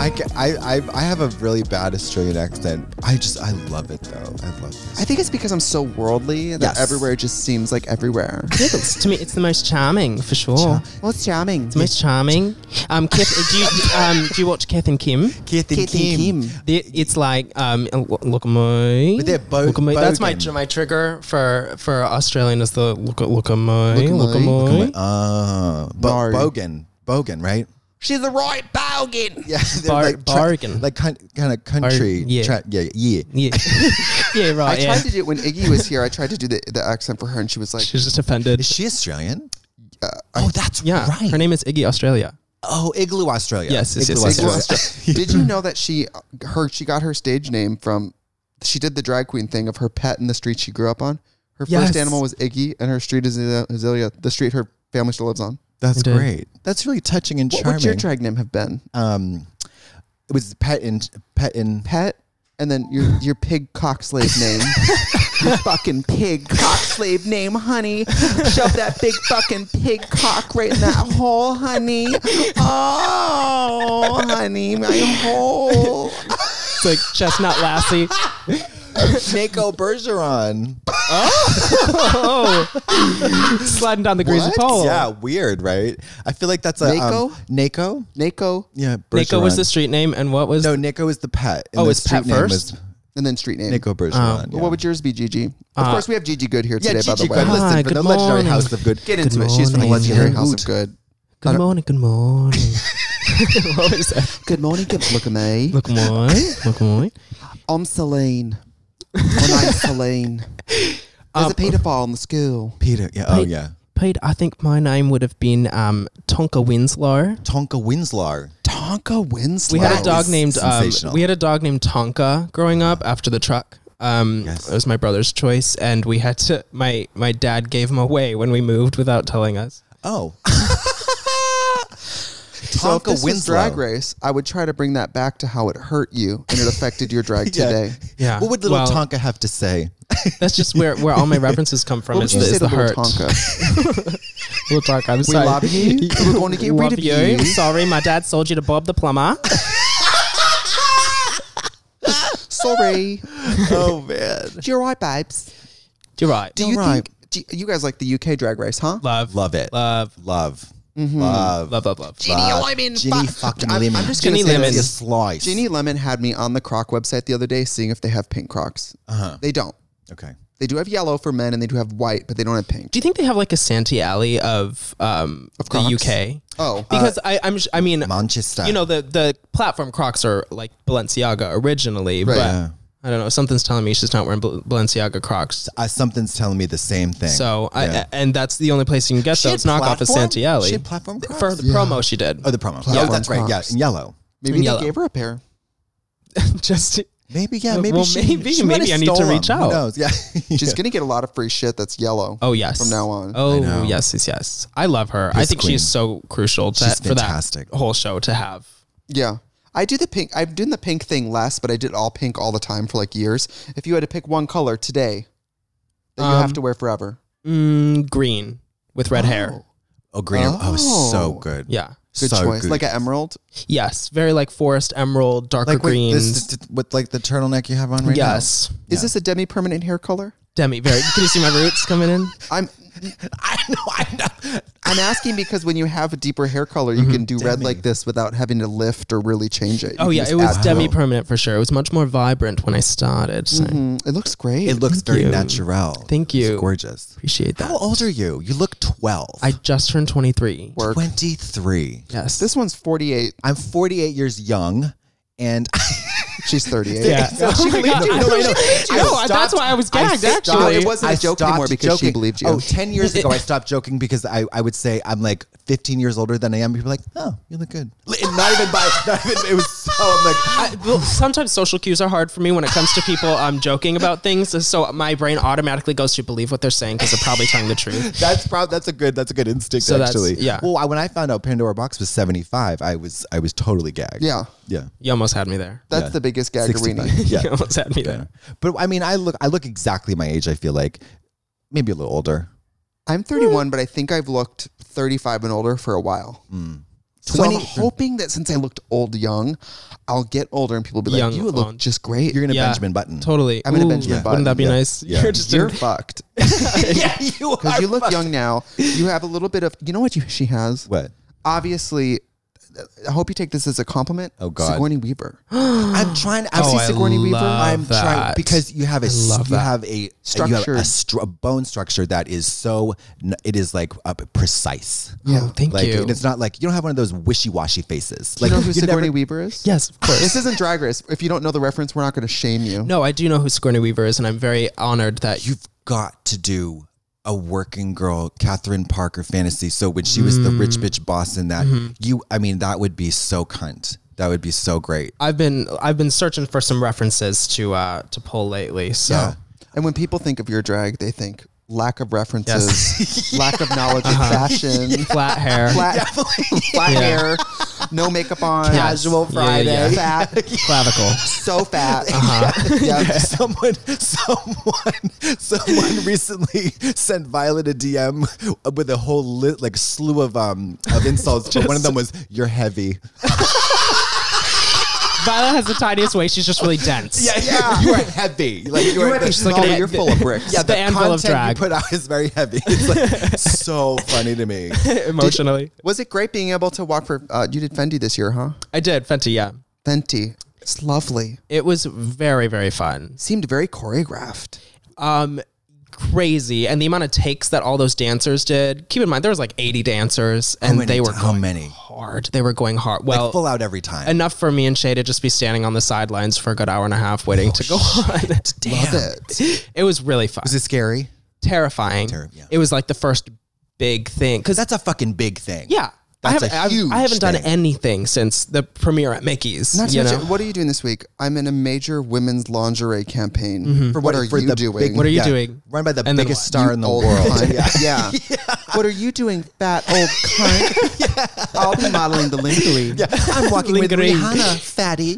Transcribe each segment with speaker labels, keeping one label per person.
Speaker 1: I have a really bad Australian accent. I love it though. I love this.
Speaker 2: I think it's because I'm so worldly that everywhere just seems like everywhere.
Speaker 3: To me, it's the most charming for sure.
Speaker 2: Well, it's charming.
Speaker 3: It's the most charming. Keith, do you watch Keith and Kim?
Speaker 1: Keith and Kim.
Speaker 3: It's like look at me.
Speaker 1: But they're
Speaker 3: look at me. That's my
Speaker 1: bogan.
Speaker 3: trigger for Australian is the look at me. Look at me.
Speaker 1: Bogan, right?
Speaker 2: She's a right bogan.
Speaker 1: Yeah, they're
Speaker 3: bargain.
Speaker 1: like kind of country.
Speaker 3: Yeah.
Speaker 1: Yeah.
Speaker 3: Yeah, right.
Speaker 2: I tried to do it when Iggy was here. I tried to do the accent for her, and she was like,
Speaker 3: She's just offended.
Speaker 1: Is she Australian? That's
Speaker 3: Yeah,
Speaker 1: right.
Speaker 3: her name is Iggy Australia.
Speaker 1: Oh, Igloo Australia.
Speaker 3: Yes.
Speaker 1: Igloo Australia.
Speaker 2: Did you know that she got her stage name from? She did the drag queen thing of her pet in the street she grew up on. Her first animal was Iggy, and her street is Azalea, the street her family still lives on.
Speaker 1: That's great. That's really touching and charming.
Speaker 2: What would your drag name have been?
Speaker 1: It was pet,
Speaker 2: and then your pig cock slave name. Your fucking pig cock slave name, honey. Shove that big fucking pig cock right in that hole, honey. Oh, honey, my hole.
Speaker 3: It's like Chestnut Lassie.
Speaker 1: Nico Bergeron.
Speaker 3: Sliding down the greasy pole.
Speaker 1: Yeah, weird, right? I feel like that's a
Speaker 2: Nako.
Speaker 1: Yeah, Bergeron.
Speaker 3: Nico was the street name, and what was?
Speaker 1: No, Nico is the pet. And
Speaker 3: Oh,
Speaker 1: the
Speaker 3: it's pet
Speaker 1: street name
Speaker 3: first?
Speaker 1: was
Speaker 2: And then street name.
Speaker 1: Nico Bergeron.
Speaker 2: Well, what would yours be, Gigi? Of course, we have Gigi Good here today, by the
Speaker 1: Gigi
Speaker 2: way.
Speaker 1: Good. Listen,
Speaker 3: Hi,
Speaker 1: for
Speaker 3: good
Speaker 1: the legendary
Speaker 3: morning.
Speaker 1: House of Good.
Speaker 2: Get into
Speaker 3: Good
Speaker 2: it. She's from the
Speaker 3: morning.
Speaker 2: legendary
Speaker 3: Good
Speaker 2: House of Good.
Speaker 3: Good morning. Good morning. What was that?
Speaker 2: Good morning. Look at me.
Speaker 3: Look at me.
Speaker 2: I'm Celine. And I'm Celine. There's a pedophile in the school.
Speaker 1: Peter. Yeah. Oh, yeah.
Speaker 3: Pete, I think my name would have been Tonka Winslow.
Speaker 1: Tonka Winslow.
Speaker 2: Tonka Winslow.
Speaker 3: We had a
Speaker 1: That
Speaker 3: dog
Speaker 1: is
Speaker 3: named
Speaker 1: sensational.
Speaker 3: Tonka growing up after the truck.
Speaker 1: Yes.
Speaker 3: It was my brother's choice, and we had to. My dad gave him away when we moved without telling us.
Speaker 1: Oh.
Speaker 2: So if
Speaker 1: Tonka
Speaker 2: this was
Speaker 1: Winslow.
Speaker 2: Drag Race, I would try to bring that back to how it hurt you and it affected your drag today.
Speaker 3: Yeah.
Speaker 1: What would little
Speaker 3: Well,
Speaker 1: Tonka have to say?
Speaker 3: That's just where all my references come from.
Speaker 2: What would
Speaker 3: Is
Speaker 2: you say
Speaker 3: the
Speaker 2: to little
Speaker 3: hurt.
Speaker 2: Tonka?
Speaker 3: Little Tonka. I'm
Speaker 2: We
Speaker 3: sorry.
Speaker 2: love you. We're going to get rid
Speaker 3: Love
Speaker 2: of
Speaker 3: you.
Speaker 2: you.
Speaker 3: Sorry, my dad sold you to Bob the plumber.
Speaker 2: Sorry.
Speaker 1: Oh, man.
Speaker 2: You're right, babes.
Speaker 3: You're right.
Speaker 2: Do you
Speaker 1: right.
Speaker 2: think you guys like the UK Drag Race, huh?
Speaker 3: Love
Speaker 1: it.
Speaker 3: Love.
Speaker 1: Love.
Speaker 2: Ginny Lemon.
Speaker 1: Ginny fucking Lemon.
Speaker 2: I'm just going to
Speaker 3: Ginny
Speaker 2: say
Speaker 3: Lemon.
Speaker 2: this.
Speaker 1: Slice.
Speaker 2: Ginny Lemon had me on the Croc website the other day seeing if they have pink Crocs. They don't.
Speaker 1: Okay.
Speaker 2: They do have yellow for men and they do have white, but they don't have pink.
Speaker 3: Do you think they have like a Santee Alley of the
Speaker 2: Crocs?
Speaker 3: UK?
Speaker 2: Oh.
Speaker 3: Because I mean,
Speaker 1: Manchester.
Speaker 3: you know, the platform Crocs are like Balenciaga originally,
Speaker 2: Right.
Speaker 3: but
Speaker 1: Yeah.
Speaker 3: I don't know. Something's telling me she's not wearing Balenciaga Crocs.
Speaker 1: Something's telling me the same thing.
Speaker 3: So
Speaker 1: Yeah.
Speaker 3: and that's the only place you can get
Speaker 1: She
Speaker 3: those
Speaker 1: had
Speaker 3: knockoff is
Speaker 1: platform?
Speaker 3: Santee Alley.
Speaker 1: She had platform Crocs?
Speaker 3: For the promo she did.
Speaker 1: Oh, the promo.
Speaker 2: Platform
Speaker 1: Yeah, that's right. Yeah,
Speaker 2: Crocs.
Speaker 1: in yellow.
Speaker 2: Maybe
Speaker 3: in
Speaker 2: they
Speaker 3: yellow.
Speaker 2: gave her a pair.
Speaker 3: Just
Speaker 1: Maybe, yeah. Maybe
Speaker 3: Well,
Speaker 1: she,
Speaker 3: maybe
Speaker 1: she might have
Speaker 3: I need to
Speaker 1: stole
Speaker 3: reach
Speaker 1: them.
Speaker 3: out.
Speaker 1: Who knows? Yeah.
Speaker 2: She's going to get a lot of free shit that's yellow.
Speaker 3: oh yes,
Speaker 2: From now on.
Speaker 3: Oh
Speaker 1: know.
Speaker 3: yes. I love her. I
Speaker 1: Piss
Speaker 3: think
Speaker 1: queen.
Speaker 3: she's so crucial
Speaker 1: She's
Speaker 3: for that
Speaker 1: fantastic.
Speaker 3: whole show to have.
Speaker 2: Yeah. I'm doing the pink thing less, but I did all pink all the time for like years. If you had to pick one color today that you have to wear forever.
Speaker 3: Green with red hair.
Speaker 1: Oh, green. Oh, so good.
Speaker 3: Yeah.
Speaker 2: Good
Speaker 1: so
Speaker 2: choice.
Speaker 1: good.
Speaker 2: Like an emerald.
Speaker 3: Yes. Very like forest emerald, darker
Speaker 1: Like
Speaker 3: greens.
Speaker 1: with like the turtleneck you have on right
Speaker 3: Yes.
Speaker 2: Is this a demi-permanent hair color?
Speaker 3: Demi, very. Can you see my roots coming in?
Speaker 2: I'm
Speaker 1: now. I know.
Speaker 2: I'm asking because when you have a deeper hair color, you can do red like this without having to lift or really change it. You
Speaker 3: Oh
Speaker 2: can
Speaker 3: yeah,
Speaker 2: just
Speaker 3: it was
Speaker 2: add
Speaker 3: demi
Speaker 2: to
Speaker 3: permanent for sure. It was much more vibrant when I started. So
Speaker 2: it looks great.
Speaker 1: It looks very
Speaker 3: you.
Speaker 1: natural.
Speaker 3: Thank you.
Speaker 1: It's gorgeous.
Speaker 3: appreciate that.
Speaker 1: How old are you? You look 12.
Speaker 3: I just turned 23.
Speaker 2: Work.
Speaker 1: 23.
Speaker 3: Yes.
Speaker 2: This one's 48.
Speaker 1: I'm 48 years young, and
Speaker 2: She's 38.
Speaker 3: Yeah.
Speaker 2: She believed you.
Speaker 3: No, that's why I was gagged, actually.
Speaker 2: No, it wasn't a joke
Speaker 1: stopped
Speaker 2: anymore because she
Speaker 1: joking.
Speaker 2: believed you.
Speaker 1: Oh, 10 years ago, I stopped joking because I would say I'm like 15 years older than I am. People are like, oh, you look good. It was so, I'm like,
Speaker 3: Well, sometimes social cues are hard for me when it comes to people joking about things. So my brain automatically goes to believe what they're saying because they're probably telling the truth.
Speaker 1: that's a good instinct,
Speaker 3: So that's-
Speaker 1: actually.
Speaker 3: yeah.
Speaker 1: Well, when I found out Pandora Box was 75, I was totally gagged.
Speaker 2: Yeah.
Speaker 1: Yeah.
Speaker 3: You almost had me there.
Speaker 2: That's
Speaker 1: Yeah.
Speaker 2: the biggest
Speaker 1: 65.
Speaker 2: gaggerini.
Speaker 3: You
Speaker 1: Yeah.
Speaker 3: almost had me there.
Speaker 1: But I mean, I look exactly my age, I feel like. Maybe a little older.
Speaker 2: I'm 31, but I think I've looked 35 and older for a while. So I'm hoping that since I looked old young, I'll get older and people will be
Speaker 3: Young
Speaker 2: like, you look
Speaker 3: old.
Speaker 2: just great.
Speaker 1: You're gonna
Speaker 3: Yeah,
Speaker 1: Benjamin Button.
Speaker 3: Totally.
Speaker 2: I'm gonna Benjamin Button.
Speaker 3: Wouldn't that be
Speaker 1: Yeah.
Speaker 3: nice?
Speaker 1: Yeah.
Speaker 2: You're fucked.
Speaker 1: Yeah, you are.
Speaker 2: Because you look young now. You have a little bit of, you know what she has?
Speaker 1: What?
Speaker 2: Obviously, I hope you take this as a compliment.
Speaker 1: Oh, God.
Speaker 2: Sigourney Weaver.
Speaker 1: I'm trying.
Speaker 3: Oh,
Speaker 1: see
Speaker 3: I
Speaker 1: Sigourney Weaver.
Speaker 3: love
Speaker 1: I'm trying
Speaker 3: that.
Speaker 1: because you have a
Speaker 3: love
Speaker 1: you
Speaker 3: that.
Speaker 1: have a
Speaker 2: Structured.
Speaker 1: a bone structure that is so it is like precise.
Speaker 3: Oh, thank
Speaker 1: Like
Speaker 3: you.
Speaker 1: and it's not like you don't have one of those wishy-washy faces.
Speaker 2: Do
Speaker 1: Like
Speaker 2: you know who
Speaker 1: you
Speaker 2: Sigourney
Speaker 1: never-
Speaker 2: Weaver is?
Speaker 3: Yes, of course.
Speaker 2: This isn't Drag Race. If you don't know the reference, we're not going to shame you.
Speaker 3: No, I do know who Sigourney Weaver is, and I'm very honored that
Speaker 1: You've got to do a working girl Catherine Parker fantasy. So when she was the rich bitch boss in that, I mean, that would be so cunt. That would be so great.
Speaker 3: I've been searching for some references to pull lately. So
Speaker 1: Yeah.
Speaker 2: And when people think of your drag, they think lack of references, lack of knowledge of fashion,
Speaker 3: flat hair,
Speaker 2: flat
Speaker 3: Yeah.
Speaker 2: hair, no makeup on,
Speaker 1: Casual Friday.
Speaker 3: Yeah.
Speaker 2: fat,
Speaker 3: clavicle.
Speaker 2: so fat.
Speaker 1: Yeah, someone recently sent Violet a DM with a whole slew of insults. But one of them was "You're heavy."
Speaker 3: Violet has the tiniest waist. She's just really dense.
Speaker 1: Yeah, you are heavy. Like
Speaker 2: You're heavy.
Speaker 3: She's like
Speaker 2: Smaller,
Speaker 3: an-
Speaker 2: you're full of bricks.
Speaker 1: Yeah,
Speaker 3: the anvil of
Speaker 1: content
Speaker 3: drag.
Speaker 1: you put out is very heavy. It's like so funny to me.
Speaker 3: Emotionally.
Speaker 2: Was it great being able to walk for? You did Fenty this year, huh?
Speaker 3: I did Fenty. Yeah,
Speaker 2: Fenty. It's lovely.
Speaker 3: it was very, very fun.
Speaker 2: Seemed very choreographed.
Speaker 3: Crazy, and the amount of takes that all those dancers did. Keep in mind, there was like 80 dancers, and they were
Speaker 1: How
Speaker 3: going
Speaker 1: many?
Speaker 3: hard. They were going hard. Well,
Speaker 1: Like full out every time.
Speaker 3: enough for me and Shay to just be standing on the sidelines for a good hour and a half waiting to go on.
Speaker 1: Damn.
Speaker 2: Love it.
Speaker 3: It was really fun.
Speaker 1: Was it scary?
Speaker 3: Terrifying.
Speaker 1: Yeah.
Speaker 3: It was like the first big thing.
Speaker 1: Because that's a fucking big thing.
Speaker 3: Yeah.
Speaker 1: That's
Speaker 3: I haven't done
Speaker 1: thing.
Speaker 3: anything since the premiere at Mickey's.
Speaker 2: Not to
Speaker 3: you
Speaker 2: mention,
Speaker 3: know?
Speaker 2: what are you doing this week? I'm in a major women's lingerie campaign. For what are you
Speaker 1: the
Speaker 2: doing?
Speaker 1: big-
Speaker 3: What are you
Speaker 1: yeah,
Speaker 3: doing?
Speaker 1: Run by the
Speaker 3: And then
Speaker 1: biggest
Speaker 3: what?
Speaker 1: star in the
Speaker 2: Old
Speaker 1: world.
Speaker 2: cunt. Yeah. What are you doing, fat old cunt? I'll be modeling the lingerie.
Speaker 1: I'm walking with
Speaker 3: Lingerie.
Speaker 1: Rihanna, fatty.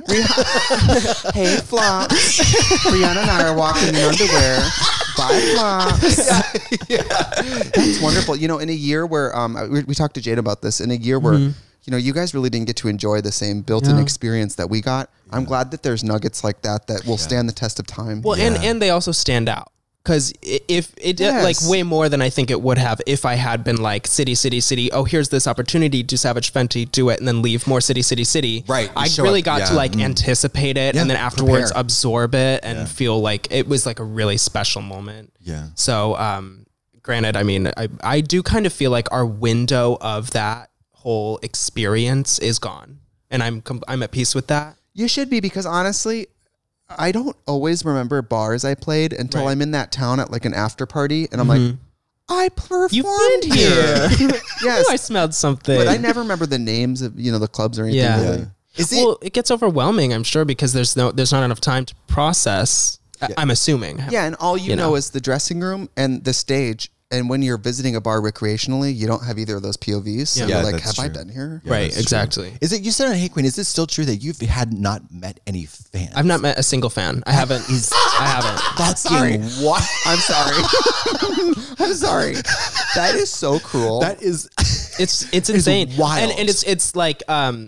Speaker 2: Hey, flops. Rihanna and I are walking in underwear. Bye, flops. That's wonderful. You know, in a year where we talked to Jade about this, in a year where you know you guys really didn't get to enjoy the same built-in experience that we got. I'm glad that there's nuggets like that will stand the test of time.
Speaker 3: Well, and they also stand out. Because if it did like
Speaker 2: Yes.
Speaker 3: way more than I think it would have if I had been like city, oh, here's this opportunity, do Savage Fenty, do it, and then leave more city.
Speaker 1: Right,
Speaker 3: I
Speaker 1: show
Speaker 3: really
Speaker 1: up,
Speaker 3: got
Speaker 1: yeah.
Speaker 3: to like anticipate it
Speaker 1: Yeah,
Speaker 3: and then afterwards
Speaker 1: prepare.
Speaker 3: absorb it and feel like it was like a really special moment.
Speaker 1: Yeah.
Speaker 3: So, granted, I mean, I do kind of feel like our window of that whole experience is gone, and I'm at peace with that.
Speaker 2: You should be, because honestly, I don't always remember bars I played until
Speaker 3: Right.
Speaker 2: I'm in that town at like an after party, and I'm like, I performed
Speaker 3: You've been here.
Speaker 2: Yes,
Speaker 3: I smelled something.
Speaker 2: but I never remember the names of the clubs or anything.
Speaker 3: Yeah.
Speaker 2: Really.
Speaker 1: Is it?
Speaker 3: Well, it gets overwhelming, I'm sure, because there's not enough time to process. I'm assuming.
Speaker 2: Yeah, and all you
Speaker 3: You
Speaker 2: know
Speaker 3: know.
Speaker 2: is the dressing room and the stage. And when you're visiting a bar recreationally, you don't have either of those POVs. So
Speaker 3: Yeah.
Speaker 2: you're
Speaker 1: Yeah,
Speaker 2: like,
Speaker 1: that's
Speaker 2: have I
Speaker 1: true.
Speaker 2: been here?
Speaker 1: Yeah,
Speaker 3: Right,
Speaker 1: that's true.
Speaker 3: exactly.
Speaker 1: Is it? You said on Hey Queen. Is it still true that you've not met any fans?
Speaker 3: I've not met a single fan. I haven't. I haven't.
Speaker 1: Fucking what?
Speaker 2: I'm sorry. I'm sorry. That is so cruel.
Speaker 1: That is.
Speaker 3: It's insane.
Speaker 1: wild.
Speaker 3: And it's like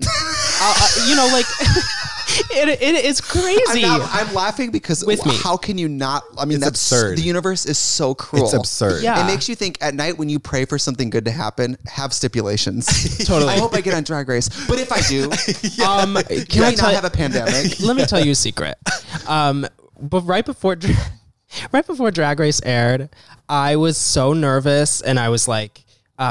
Speaker 3: you know, like it's crazy.
Speaker 2: I'm laughing because
Speaker 3: With me.
Speaker 2: how can you not? I mean,
Speaker 1: It's
Speaker 2: that's
Speaker 1: absurd.
Speaker 2: The universe is so cruel.
Speaker 1: It's absurd.
Speaker 3: Yeah.
Speaker 2: It makes you think at night when you pray for something good to happen, have stipulations.
Speaker 3: Totally.
Speaker 2: I hope I get on Drag Race. But if I do,
Speaker 3: Can
Speaker 2: can
Speaker 3: I
Speaker 2: I not
Speaker 3: tell
Speaker 2: have a pandemic?
Speaker 3: Let me tell you a secret. But right before Drag Race aired, I was so nervous, and I was like,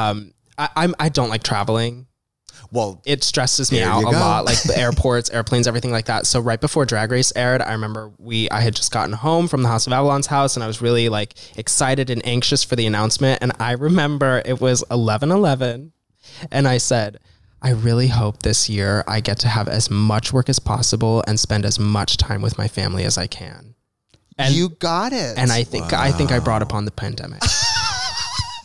Speaker 3: I don't like traveling.
Speaker 1: Well,
Speaker 3: It stresses me
Speaker 1: There
Speaker 3: out
Speaker 1: you
Speaker 3: a
Speaker 1: go.
Speaker 3: lot, like the airports, airplanes, everything like that. So right before Drag Race aired, I remember I had just gotten home from the House of Avalon's house, and I was really like excited and anxious for the announcement. And I remember it was 11/11, and I said, I really hope this year I get to have as much work as possible and spend as much time with my family as I can. And
Speaker 2: You got it.
Speaker 3: and I think I brought upon the pandemic.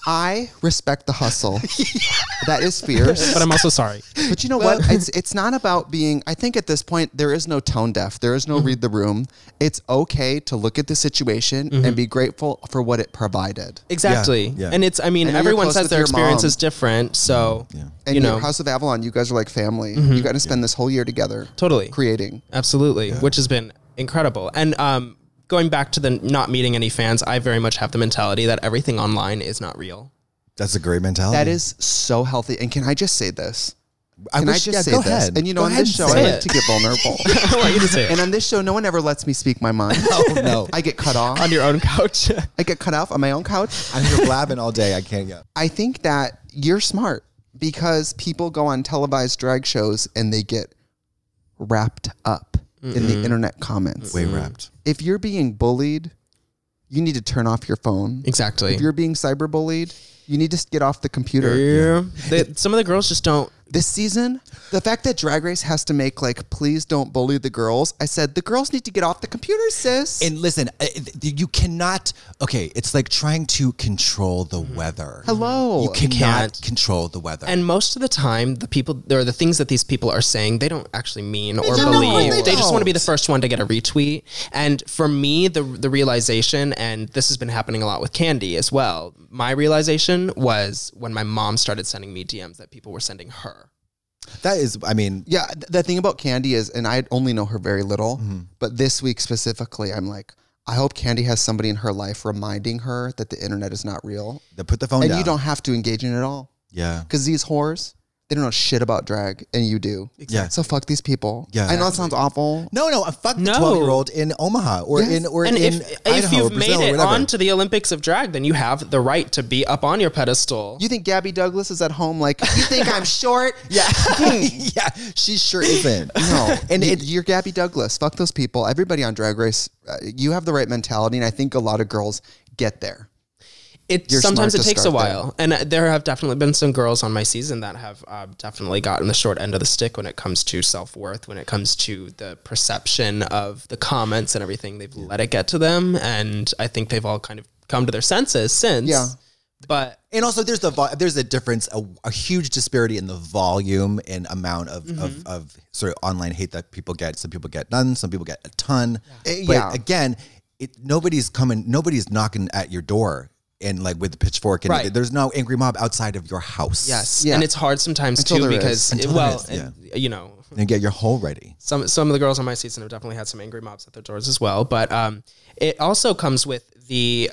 Speaker 2: I respect the hustle. That is fierce.
Speaker 3: But I'm also sorry.
Speaker 2: But you know what? It's not about being, I think at this point, there is no tone deaf. There is no read the room. It's okay to look at the situation and be grateful for what it provided.
Speaker 3: Exactly.
Speaker 1: Yeah.
Speaker 3: And it's, I mean,
Speaker 2: I know you're
Speaker 3: everyone
Speaker 2: close
Speaker 3: says
Speaker 2: with
Speaker 3: their
Speaker 2: your
Speaker 3: experience
Speaker 2: mom.
Speaker 3: is different. So,
Speaker 2: And
Speaker 3: you
Speaker 2: your
Speaker 3: know,
Speaker 2: House of Avalon, you guys are like family. You got to spend this whole year together.
Speaker 3: Totally.
Speaker 2: Creating.
Speaker 3: Absolutely. Which has been incredible. And going back to the not meeting any fans, I very much have the mentality that everything online is not real.
Speaker 1: That's a great mentality.
Speaker 2: That is so healthy. And can I just say this?
Speaker 1: I
Speaker 2: Can I
Speaker 1: wish-
Speaker 2: just
Speaker 1: yeah,
Speaker 2: say
Speaker 1: go
Speaker 2: this?
Speaker 1: ahead.
Speaker 2: And you know,
Speaker 1: Go
Speaker 2: on
Speaker 1: ahead
Speaker 2: this
Speaker 1: and
Speaker 2: show, I
Speaker 1: say
Speaker 2: like
Speaker 1: it.
Speaker 2: to get vulnerable.
Speaker 3: I want you to say it.
Speaker 2: And on this show, no one ever lets me speak my mind.
Speaker 1: Oh, no.
Speaker 2: I get cut off.
Speaker 3: On your own couch.
Speaker 2: I get cut off on my own couch.
Speaker 1: I'm here blabbing all day. I can't get.
Speaker 2: I think that you're smart because people go on televised drag shows and they get wrapped up in the internet comments.
Speaker 1: Way wrapped.
Speaker 2: If you're being bullied, you need to turn off your phone.
Speaker 3: Exactly.
Speaker 2: If you're being cyberbullied, you need to get off the computer.
Speaker 3: Yeah. Some of the girls just don't.
Speaker 2: This season, the fact that Drag Race has to make like, please don't bully the girls. I said, the girls need to get off the computer, sis.
Speaker 1: And listen, you cannot. Okay, it's like trying to control the weather.
Speaker 2: Hello.
Speaker 1: You cannot
Speaker 3: can't.
Speaker 1: control the weather.
Speaker 3: And most of the time, the people, or the things that these people are saying, they don't actually mean or
Speaker 2: don't.
Speaker 3: believe.
Speaker 2: They
Speaker 3: They just want to be
Speaker 1: don't.
Speaker 3: the first one to get a retweet. And for me, the realization, and this has been happening a lot with Candy as well, my realization was when my mom started sending me DMs that people were sending her.
Speaker 1: that is, I mean,
Speaker 2: Yeah, the thing about Candy is, and I only know her very little, but this week specifically, I'm like, I hope Candy has somebody in her life reminding her that the internet is not real.
Speaker 1: they put the phone
Speaker 2: And
Speaker 1: down.
Speaker 2: you don't have to engage in it all.
Speaker 1: Yeah.
Speaker 2: Because these whores, they don't know shit about drag, and you do.
Speaker 1: Yeah.
Speaker 2: So fuck these people.
Speaker 1: Yeah.
Speaker 2: I know it sounds awful.
Speaker 1: No, fuck the
Speaker 3: No.
Speaker 1: 12-year-old in Omaha or
Speaker 2: Yes.
Speaker 1: in or
Speaker 3: And
Speaker 1: in
Speaker 3: if
Speaker 1: Idaho
Speaker 3: you've
Speaker 1: or Brazil
Speaker 3: made
Speaker 1: or
Speaker 3: it
Speaker 1: whatever.
Speaker 3: onto the Olympics of drag, then you have the right to be up on your pedestal.
Speaker 2: You think Gabby Douglas is at home like, you think I'm short?
Speaker 1: Yeah, yeah, she sure isn't.
Speaker 2: No.
Speaker 1: and
Speaker 2: You're Gabby Douglas. Fuck those people. Everybody on Drag Race, you have the right mentality, and I think a lot of girls get there. You're
Speaker 3: Sometimes it
Speaker 2: smart to
Speaker 3: takes a
Speaker 2: start
Speaker 3: while, and there have definitely been some girls on my season that have definitely gotten the short end of the stick when it comes to self-worth, when it comes to the perception of the comments and everything. They've let it get to them, and I think they've all kind of come to their senses since.
Speaker 2: Yeah.
Speaker 3: But
Speaker 1: And also, there's a difference, a huge disparity in the volume and amount of sort of online hate that people get. Some people get none, some people get a ton. But
Speaker 2: Yeah.
Speaker 1: again, nobody's knocking at your door and like with the pitchfork. And
Speaker 3: Right.
Speaker 1: there's no angry mob outside of your house.
Speaker 3: yes,
Speaker 2: Yeah.
Speaker 3: and it's hard sometimes
Speaker 2: Until
Speaker 3: too
Speaker 2: there
Speaker 3: because
Speaker 2: is.
Speaker 3: you know.
Speaker 1: And get your hole ready.
Speaker 3: Some of the girls on my season have definitely had some angry mobs at their doors as well. But it also comes with the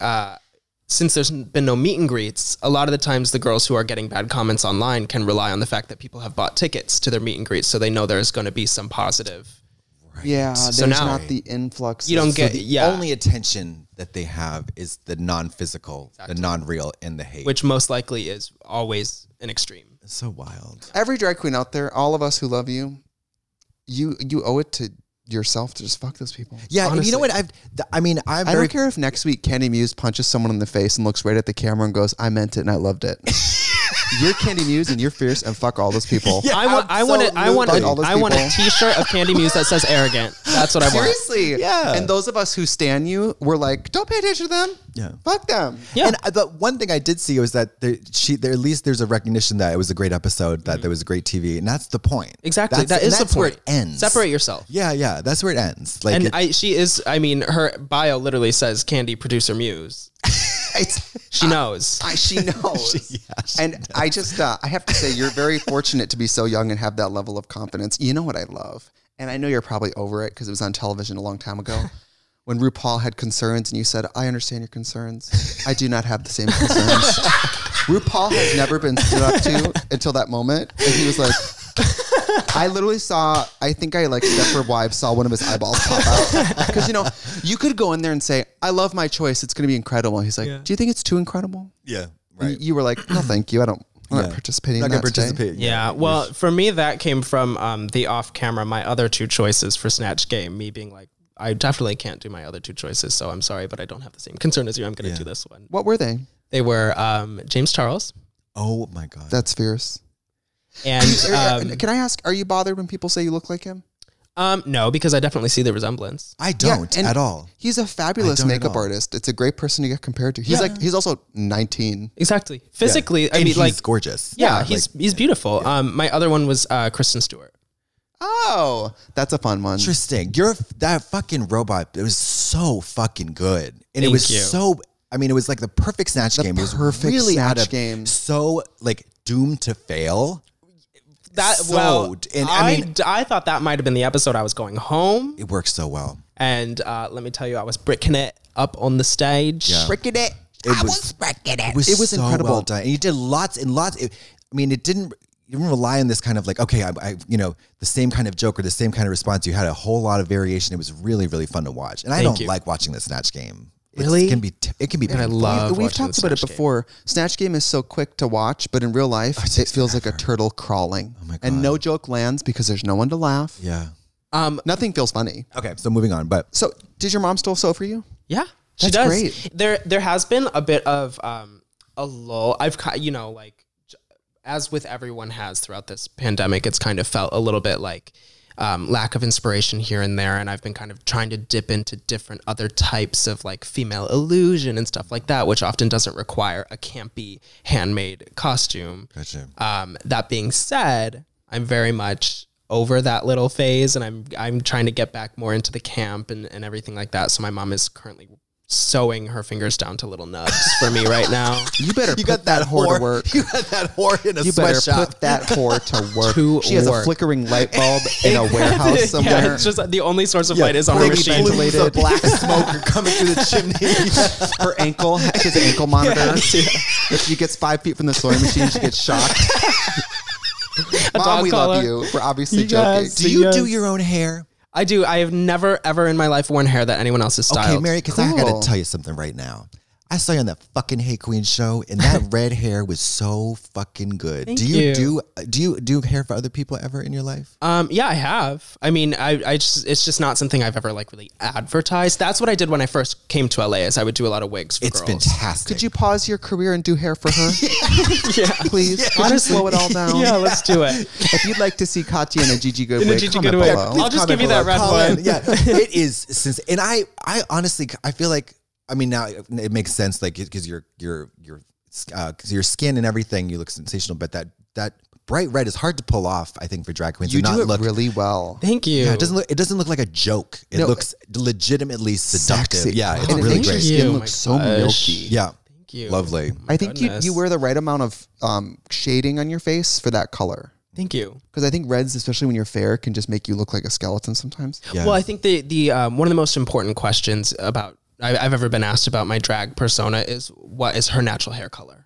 Speaker 3: since there's been no meet and greets, a lot of the times the girls who are getting bad comments online can rely on the fact that people have bought tickets to their meet and greets, so they know there's going to be some positive.
Speaker 2: Yeah, there's
Speaker 3: now-
Speaker 2: not the influx.
Speaker 3: You don't get
Speaker 1: The only attention that they have is the non-physical, the non-real, and the hate.
Speaker 3: which most likely is always an extreme.
Speaker 1: It's so wild.
Speaker 2: Every drag queen out there, all of us who love you, you owe it to yourself to just fuck those people.
Speaker 1: Yeah, and you know
Speaker 3: Honestly.
Speaker 1: what? I'm
Speaker 2: I
Speaker 1: very
Speaker 2: don't care if next week Candy Muse punches someone in the face and looks right at the camera and goes, "I meant it and I loved it." You're Candy Muse and you're fierce and fuck all those people.
Speaker 1: Yeah.
Speaker 3: I want
Speaker 1: absolutely.
Speaker 3: a t-shirt of Candy Muse that says arrogant. That's what I want.
Speaker 2: Seriously.
Speaker 1: Yeah.
Speaker 2: And those of us who stan you, we're like, don't pay attention to them.
Speaker 1: Yeah.
Speaker 2: Fuck them.
Speaker 3: Yeah.
Speaker 1: And the one thing I did see was that there, at least there's a recognition that it was a great episode, that there was great TV, and that's the point.
Speaker 3: Exactly. That is the
Speaker 1: that's where
Speaker 3: point.
Speaker 1: it ends.
Speaker 3: Separate yourself.
Speaker 1: Yeah, that's where it ends. Like,
Speaker 3: And her bio literally says Candy Producer Muse. She knows.
Speaker 2: She knows. And I just, I have to say, you're very fortunate to be so young and have that level of confidence. You know what I love? And I know you're probably over it because it was on television a long time ago. When RuPaul had concerns and you said, I understand your concerns. I do not have the same concerns. RuPaul has never been stood up to until that moment. And he was like, I literally saw, I think I like Stepford Wives saw one of his eyeballs pop out. Because, you could go in there and say, I love my choice. It's going to be incredible. He's like, do you think it's too incredible?
Speaker 1: yeah,
Speaker 2: And
Speaker 1: right.
Speaker 2: you were like, no, thank you. I'm not participating in
Speaker 1: Not
Speaker 2: that
Speaker 1: gonna
Speaker 2: today.
Speaker 1: participate.
Speaker 3: Yeah, well, for me, that came from the off-camera, my other two choices for Snatch Game, me being like, I definitely can't do my other two choices, so I'm sorry, but I don't have the same concern as you. I'm going to do this one.
Speaker 2: What were they?
Speaker 3: They were James Charles
Speaker 1: Oh my god.
Speaker 2: That's fierce.
Speaker 3: and
Speaker 2: Can I ask, are you bothered when people say you look like him?
Speaker 3: No, because I definitely see the resemblance.
Speaker 1: I don't
Speaker 2: and
Speaker 1: at all.
Speaker 2: He's a fabulous
Speaker 1: I don't at
Speaker 2: makeup
Speaker 1: all.
Speaker 2: artist. It's a great person to get compared to. He's he's also 19.
Speaker 3: Exactly. Physically, I
Speaker 1: And
Speaker 3: mean,
Speaker 1: he's
Speaker 3: like,
Speaker 1: gorgeous.
Speaker 3: yeah, he's beautiful. My other one was Kristen Stewart.
Speaker 2: Oh, that's a fun one.
Speaker 1: Interesting. That fucking robot. It was so fucking good, and it
Speaker 3: Thank
Speaker 1: was
Speaker 3: you.
Speaker 1: so. I mean, it was like the perfect Snatch game. It was
Speaker 2: perfect
Speaker 1: really
Speaker 2: Snatch
Speaker 1: out of
Speaker 2: game.
Speaker 1: So like doomed to fail.
Speaker 3: That
Speaker 1: So-
Speaker 3: well,
Speaker 1: and
Speaker 3: I thought that might have been the episode I was going home,
Speaker 1: It works so well.
Speaker 3: and let me tell you, I was bricking it up on the stage.
Speaker 1: Yeah.
Speaker 2: Freaking it.
Speaker 1: It was
Speaker 2: It was
Speaker 1: so
Speaker 2: incredible.
Speaker 1: well done. And you did lots and lots. I mean, it didn't. You didn't rely on this kind of like, okay, I the same kind of joke or the same kind of response. You had a whole lot of variation. It was really, really fun to watch. And I
Speaker 3: Thank
Speaker 1: don't
Speaker 3: you.
Speaker 1: like watching the Snatch game.
Speaker 3: Really?
Speaker 1: It can be
Speaker 3: And I
Speaker 1: painful.
Speaker 3: love
Speaker 2: We've
Speaker 3: watching
Speaker 2: talked
Speaker 3: the
Speaker 2: about it
Speaker 3: Snatch Game.
Speaker 2: before. Snatch Game is so quick to watch, but in real life, it feels like a turtle crawling.
Speaker 1: Oh my God.
Speaker 2: And no joke lands because there's no one to laugh.
Speaker 1: Yeah.
Speaker 2: Nothing feels funny.
Speaker 1: Okay, so moving on. But
Speaker 2: So, did your mom still sew for you?
Speaker 3: Yeah, she
Speaker 2: That's
Speaker 3: does.
Speaker 2: great.
Speaker 3: There has been a bit of a lull. I've like as with everyone has throughout this pandemic, it's kind of felt a little bit like lack of inspiration here and there, and I've been kind of trying to dip into different other types of like female illusion and stuff like that, which often doesn't require a campy handmade costume.
Speaker 1: Gotcha.
Speaker 3: That being said, I'm very much over that little phase, and I'm trying to get back more into the camp and everything like that. So my mom is currently sewing her fingers down to little nubs for me right now.
Speaker 2: You better
Speaker 1: you
Speaker 2: put
Speaker 1: got that
Speaker 2: whore
Speaker 1: whore
Speaker 2: to work.
Speaker 1: You got that whore in a
Speaker 2: You better
Speaker 1: sweatshop.
Speaker 2: put that whore to work.
Speaker 3: To
Speaker 2: She has a
Speaker 3: work.
Speaker 2: flickering light bulb in a warehouse somewhere.
Speaker 3: Yeah, it's just the only source of light is on her
Speaker 2: fully
Speaker 3: machine.
Speaker 2: ventilated.
Speaker 1: Plumes of black smoke are coming through the chimney.
Speaker 2: Her ankle, she has an ankle monitor. If she gets 5 feet from the sewing machine, she gets shocked. Mom,
Speaker 3: dog
Speaker 2: we
Speaker 3: collar.
Speaker 2: love you. We're obviously
Speaker 3: Yes.
Speaker 2: joking.
Speaker 1: Do you
Speaker 3: Yes.
Speaker 1: do your own hair?
Speaker 3: I do. I have never ever in my life worn hair that anyone else has styled.
Speaker 1: Okay, Mary, because I got
Speaker 2: Cool.
Speaker 1: to tell you something right now. I saw you on that fucking Hey Queen show, and that red hair was so fucking good.
Speaker 3: Thank
Speaker 1: do you
Speaker 3: you.
Speaker 1: do hair for other people ever in your life?
Speaker 3: Yeah, I have. I mean, I just it's just not something I've ever like really advertised. That's what I did when I first came to LA. Is I would do a lot of wigs for
Speaker 1: It's
Speaker 3: girls.
Speaker 1: fantastic.
Speaker 2: Could you pause your career and do hair for her?
Speaker 3: Yeah,
Speaker 2: Please? Could you slow it all down?
Speaker 3: yeah. Let's do it.
Speaker 2: If you'd like to see Katya in a Gigi Goodway,
Speaker 3: In a Gigi
Speaker 2: comment
Speaker 3: Goodway.
Speaker 2: below.
Speaker 3: I'll just give you
Speaker 1: Comment
Speaker 3: that
Speaker 1: below.
Speaker 3: red
Speaker 1: Call
Speaker 3: one.
Speaker 1: in. Yeah, it is since, and I honestly, I feel like, I mean, now it makes sense, like, because your skin and everything, you look sensational, but that bright red is hard to pull off, I think, for drag queens.
Speaker 2: You
Speaker 1: to not
Speaker 2: do it
Speaker 1: look
Speaker 2: really well.
Speaker 3: Thank you.
Speaker 1: Yeah, it doesn't look like a joke. It
Speaker 2: No,
Speaker 1: looks legitimately seductive.
Speaker 2: Sexy.
Speaker 1: Yeah, it's
Speaker 2: and it
Speaker 1: really
Speaker 2: makes your
Speaker 1: great.
Speaker 2: skin
Speaker 3: Oh
Speaker 2: look
Speaker 3: my
Speaker 2: so
Speaker 3: gosh.
Speaker 2: milky.
Speaker 1: Yeah,
Speaker 3: Thank you.
Speaker 1: lovely.
Speaker 2: I think
Speaker 3: Goodness.
Speaker 2: you wear the right amount of shading on your face for that color.
Speaker 3: Thank you.
Speaker 2: Because I think reds, especially when you're fair, can just make you look like a skeleton sometimes.
Speaker 1: Yeah.
Speaker 3: Well, I think the one of the most important questions about I've ever been asked about my drag persona is what is her natural hair color.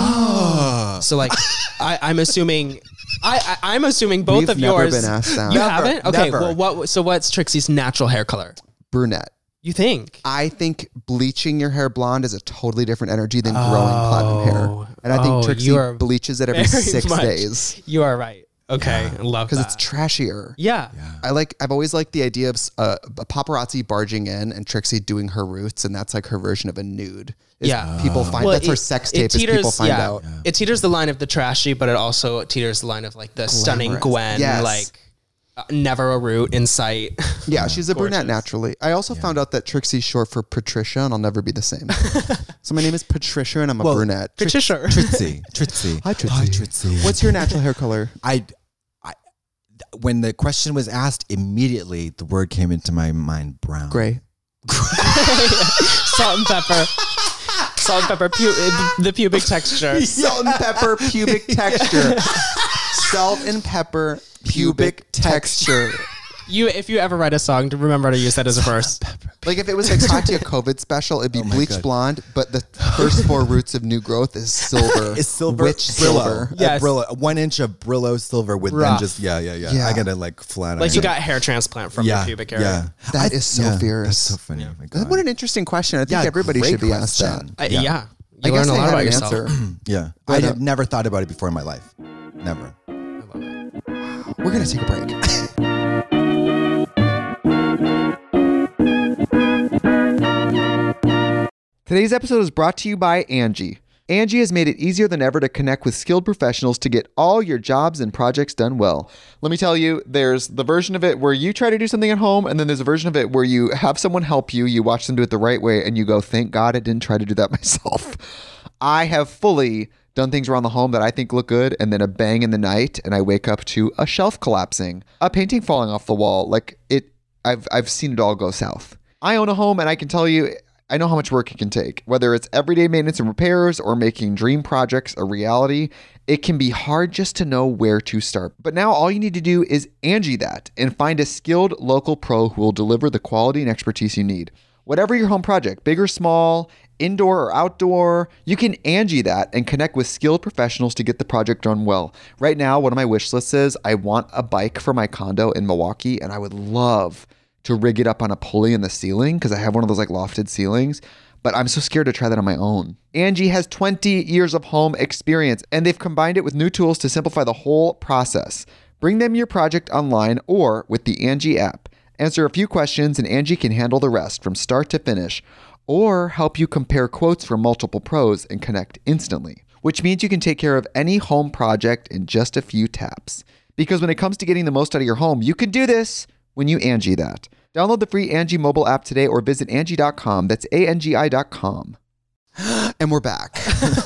Speaker 3: So like, I'm assuming I'm assuming both
Speaker 2: We've
Speaker 3: of
Speaker 2: never
Speaker 3: yours.
Speaker 2: been asked that.
Speaker 3: You
Speaker 1: Never,
Speaker 3: haven't? Okay.
Speaker 1: never.
Speaker 3: Well, what's Trixie's natural hair color?
Speaker 2: Brunette.
Speaker 3: You think?
Speaker 2: I think bleaching your hair blonde is a totally different energy than growing platinum hair. And I think Trixie
Speaker 3: you are
Speaker 2: bleaches it every
Speaker 3: very
Speaker 2: 6
Speaker 3: much-
Speaker 2: days
Speaker 3: You are right. Okay, I love
Speaker 2: because
Speaker 3: that.
Speaker 2: it's trashier.
Speaker 3: Yeah.
Speaker 2: I've always liked the idea of a paparazzi barging in and Trixie doing her roots, and that's like her version of a nude.
Speaker 3: Yeah.
Speaker 2: People find that's her sex tape. Is people find out.
Speaker 3: It teeters the line of the trashy, but it also teeters the line of like the stunning Gwen,
Speaker 2: Yes.
Speaker 3: like never a root in sight.
Speaker 2: Yeah, she's a brunette
Speaker 3: Gorgeous.
Speaker 2: naturally. I also found out that Trixie's short for Patricia, and I'll never be the same. So my name is Patricia, and I'm a brunette.
Speaker 3: Patricia.
Speaker 1: Tritsy.
Speaker 2: Hi, Trixie.
Speaker 1: Hi, Tritsy.
Speaker 2: What's your natural hair color?
Speaker 1: When the question was asked, immediately the word came into my mind: brown.
Speaker 2: Gray.
Speaker 3: Salt and pepper. Salt and pepper, the pubic texture.
Speaker 2: Salt and pepper pubic texture. Salt and pepper pubic texture.
Speaker 3: If you ever write a song, to remember to use that as a verse.
Speaker 2: Like if it was a Katya COVID special, it'd be bleached
Speaker 1: God.
Speaker 2: blonde, but the first 4 roots of new growth is silver.
Speaker 1: It's silver.
Speaker 2: Witch silver.
Speaker 3: Yes.
Speaker 1: Brillo, 1 inch of Brillo silver with then
Speaker 3: Rough.
Speaker 1: just
Speaker 2: Yeah.
Speaker 1: I gotta like flat.
Speaker 3: Like you got hair transplant from your pubic area.
Speaker 1: Yeah,
Speaker 2: That is so fierce.
Speaker 1: That's so funny. Oh my God.
Speaker 2: What an interesting question. I think
Speaker 1: Yeah,
Speaker 2: everybody
Speaker 1: great
Speaker 2: should be asked that.
Speaker 1: question.
Speaker 3: Yeah.
Speaker 2: I
Speaker 3: You
Speaker 2: guess
Speaker 3: learn a
Speaker 2: I
Speaker 3: lot
Speaker 2: had
Speaker 3: about
Speaker 2: an
Speaker 3: yourself.
Speaker 2: answer.
Speaker 1: Yeah,
Speaker 2: But,
Speaker 1: I had never thought about it before in my life. Never.
Speaker 2: We're going to take a break. Today's episode is brought to you by Angie.
Speaker 4: Angie has made it easier than ever to connect with skilled professionals to get all your jobs and projects done well. Let me tell you, there's the version of it where you try to do something at home, and then there's a version of it where you have someone help you, you watch them do it the right way, and you go, thank God I didn't try to do that myself. I have fully done things around the home that I think look good, and then a bang in the night, and I wake up to a shelf collapsing, a painting falling off the wall. I've seen it all go south. I own a home, and I can tell you, I know how much work it can take. Whether it's everyday maintenance and repairs or making dream projects a reality, it can be hard just to know where to start. But now all you need to do is Angie that and find a skilled local pro who will deliver the quality and expertise you need. Whatever your home project, big or small, indoor or outdoor, you can Angie that and connect with skilled professionals to get the project done well. Right now, one of my wish lists is I want a bike for my condo in Milwaukee, and I would love to rig it up on a pulley in the ceiling because I have one of those like lofted ceilings, but I'm so scared to try that on my own. Angie has 20 years of home experience, and they've combined it with new tools to simplify the whole process. Bring them your project online or with the Angie app. Answer a few questions and Angie can handle the rest from start to finish, or help you compare quotes from multiple pros and connect instantly, which means you can take care of any home project in just a few taps. Because when it comes to getting the most out of your home, you can do this when you Angie that. Download the free Angie mobile app today or visit Angie.com. That's ANGI.com.
Speaker 2: And we're back.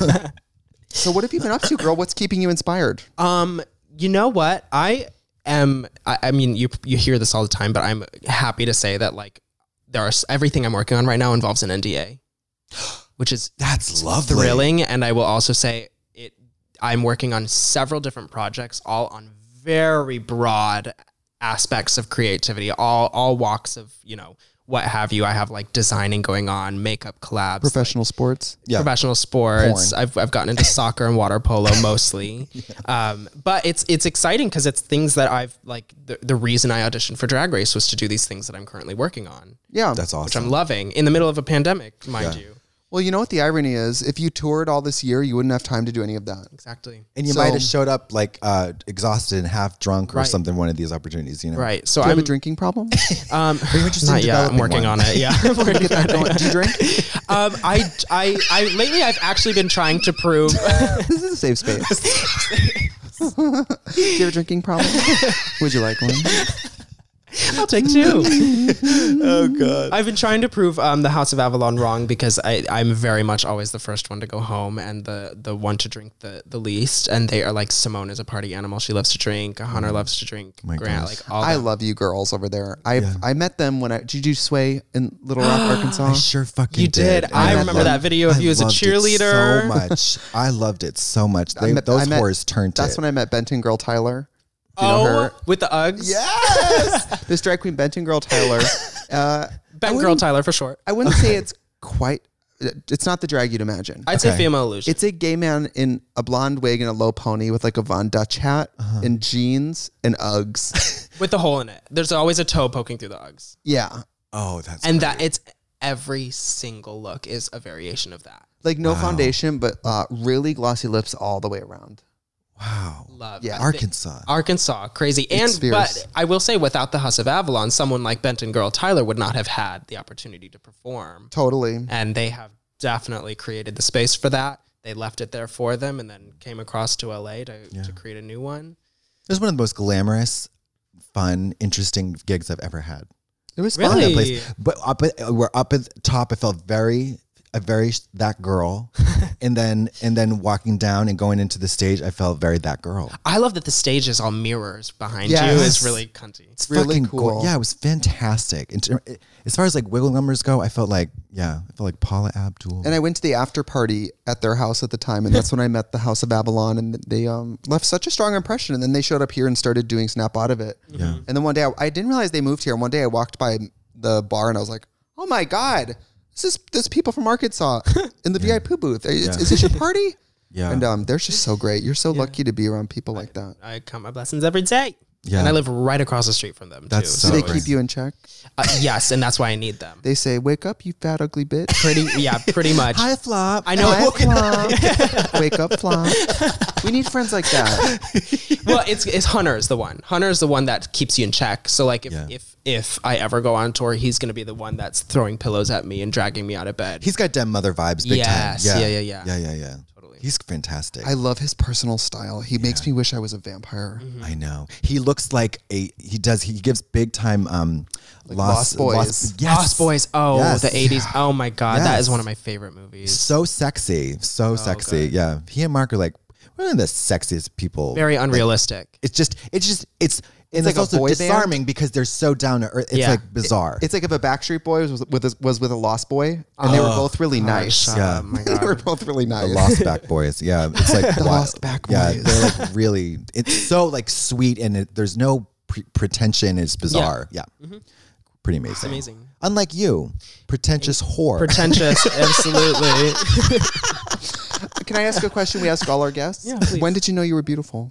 Speaker 2: So what have you been up to, girl? What's keeping you inspired?
Speaker 3: You know what? I mean, you hear this all the time, but I'm happy to say that like everything I'm working on right now involves an NDA, which is
Speaker 1: That's lovely.
Speaker 3: thrilling. And I will also say I'm working on several different projects, all on very broad aspects of creativity, all walks of, what have you. I have like designing going on, makeup collabs,
Speaker 2: Professional sports?
Speaker 1: Yeah.
Speaker 3: professional sports. I've gotten into soccer and water polo mostly. But it's exciting because it's things that I've like, the reason I auditioned for Drag Race was to do these things that I'm currently working on,
Speaker 2: Yeah.
Speaker 1: That's awesome.
Speaker 3: which I'm loving in the middle of a pandemic, mind you.
Speaker 2: Well, you know what the irony is? If you toured all this year, you wouldn't have time to do any of that.
Speaker 3: Exactly.
Speaker 1: And you
Speaker 2: So-
Speaker 1: might have showed up like exhausted and half drunk or
Speaker 3: Right.
Speaker 1: something, one of these opportunities,
Speaker 3: Right. So
Speaker 2: Do you
Speaker 3: I'm
Speaker 2: have a drinking problem?
Speaker 1: Are you interested
Speaker 3: not
Speaker 1: in
Speaker 3: yet. I'm
Speaker 1: developing
Speaker 3: working
Speaker 1: one?
Speaker 3: on it. Yeah. I'm working
Speaker 2: Get that going. Do you drink?
Speaker 3: I lately I've actually been trying to prove.
Speaker 2: This is a safe space. Do you have a drinking problem? Would you like one?
Speaker 3: I'll take two.
Speaker 1: Oh, God.
Speaker 3: I've been trying to prove the House of Avalon wrong because I'm very much always the first one to go home and the one to drink the least. And they are like, Simone is a party animal. She loves to drink. Hunter loves to drink.
Speaker 1: My
Speaker 3: Grant,
Speaker 1: goodness.
Speaker 3: like all
Speaker 2: I
Speaker 3: them.
Speaker 2: love you girls over there. I met them when did you do Sway in Little Rock, Arkansas?
Speaker 1: I sure fucking
Speaker 3: You did.
Speaker 1: And
Speaker 3: I
Speaker 2: met
Speaker 3: remember
Speaker 2: them.
Speaker 3: that video of you as a
Speaker 1: loved it
Speaker 3: cheerleader.
Speaker 1: so much. I loved it so much.
Speaker 2: I met-
Speaker 1: Those
Speaker 2: I met-
Speaker 1: whores turned
Speaker 2: That's
Speaker 1: it.
Speaker 2: when I met Benton Girl Tyler. Do you know her?
Speaker 3: With the Uggs.
Speaker 2: Yes! This drag queen, Benton Girl Tyler.
Speaker 3: Ben Girl Tyler for short.
Speaker 2: I wouldn't say it's quite, it's not the drag you'd imagine.
Speaker 3: I'd say
Speaker 1: Okay.
Speaker 3: female illusion.
Speaker 2: It's a gay man in a blonde wig and a low pony with like a Von Dutch hat and jeans and Uggs.
Speaker 3: with the hole in it. There's always a toe poking through the Uggs.
Speaker 2: Yeah.
Speaker 1: Oh, that's
Speaker 3: And
Speaker 1: great.
Speaker 3: that it's every single look is a variation of that.
Speaker 2: Like no foundation, but really glossy lips all the way around.
Speaker 1: Wow.
Speaker 3: Love.
Speaker 2: Yeah.
Speaker 3: Arkansas, crazy. And
Speaker 2: It's fierce.
Speaker 3: but I will say, without the House of Avalon, someone like Benton Girl Tyler would not have had the opportunity to perform.
Speaker 2: Totally.
Speaker 3: And they have definitely created the space for that. They left it there for them, and then came across to LA to create a new one.
Speaker 1: It was one of the most glamorous, fun, interesting gigs I've ever had.
Speaker 2: It was
Speaker 3: Really?
Speaker 2: fun.
Speaker 1: That place. But we're up at the top. I felt very that girl, and then walking down and going into the stage, I felt very that girl.
Speaker 3: I love that the stage is all mirrors behind
Speaker 2: Yes.
Speaker 3: you. It's really cunty.
Speaker 1: It's
Speaker 2: really
Speaker 1: fucking
Speaker 2: cool.
Speaker 1: Yeah, it was fantastic. As far as like wiggle numbers go, I felt like Paula Abdul.
Speaker 2: And I went to the after party at their house at the time, and that's when I met the House of Avalon, and they left such a strong impression. And then they showed up here and started doing Snap Out of It.
Speaker 1: Yeah.
Speaker 2: And then one day I didn't realize they moved here. And one day I walked by the bar and I was like, oh my God, this people from Arkansas in the VIP booth. Is this your party?
Speaker 1: Yeah.
Speaker 2: And they're just so great. You're so lucky to be around people like that.
Speaker 3: I count my blessings every day.
Speaker 1: Yeah.
Speaker 3: And I live right across the street from them
Speaker 1: That's
Speaker 3: too.
Speaker 1: so
Speaker 2: Do they
Speaker 1: great.
Speaker 2: keep you in check?
Speaker 3: Yes, and that's why I need them.
Speaker 2: They say, "Wake up, you fat ugly bitch."
Speaker 3: Pretty much.
Speaker 1: Hi, Flop.
Speaker 3: I know.
Speaker 2: Hi, Flop. Wake up, Flop. We need friends like that.
Speaker 3: Well, it's Hunter's the one. Hunter's the one that keeps you in check. So like if I ever go on tour, he's gonna be the one that's throwing pillows at me and dragging me out of bed.
Speaker 1: He's got dem mother vibes big
Speaker 3: Yes.
Speaker 1: time.
Speaker 3: Yeah.
Speaker 1: Yeah.
Speaker 3: Totally.
Speaker 1: He's fantastic.
Speaker 2: I love his personal style. He makes me wish I was a vampire.
Speaker 1: I know. He looks like he gives big time
Speaker 2: Lost Boys.
Speaker 1: Yes.
Speaker 3: Lost Boys. Oh,
Speaker 1: Yes.
Speaker 3: the 80s. Oh my God. That
Speaker 1: Yes.
Speaker 3: is one of my favorite movies.
Speaker 1: So sexy. So sexy.
Speaker 3: good.
Speaker 1: Yeah. He and Mark are like one of the sexiest people.
Speaker 3: Very unrealistic.
Speaker 1: It's and
Speaker 2: like
Speaker 1: it's
Speaker 2: a
Speaker 1: also
Speaker 2: boy band.
Speaker 1: disarming because they're so down to earth. It's
Speaker 3: Yeah.
Speaker 1: like bizarre.
Speaker 2: It's like if a Backstreet Boy was with a Lost Boy, and they were both really nice.
Speaker 3: shut
Speaker 1: Yeah.
Speaker 3: up, my
Speaker 2: They were
Speaker 3: God.
Speaker 2: both really nice.
Speaker 1: the Lost Back Boys. Yeah. It's like
Speaker 2: The
Speaker 1: wow.
Speaker 2: Lost Back
Speaker 1: Yeah.
Speaker 2: Boys.
Speaker 1: They're like really, it's so like sweet and there's no pretension. It's bizarre. Yeah. Pretty amazing.
Speaker 3: It's amazing.
Speaker 1: Unlike you, pretentious whore.
Speaker 3: Pretentious. Absolutely.
Speaker 2: Can I ask a question we ask all our guests?
Speaker 3: Yeah, please.
Speaker 2: When did you know you were beautiful?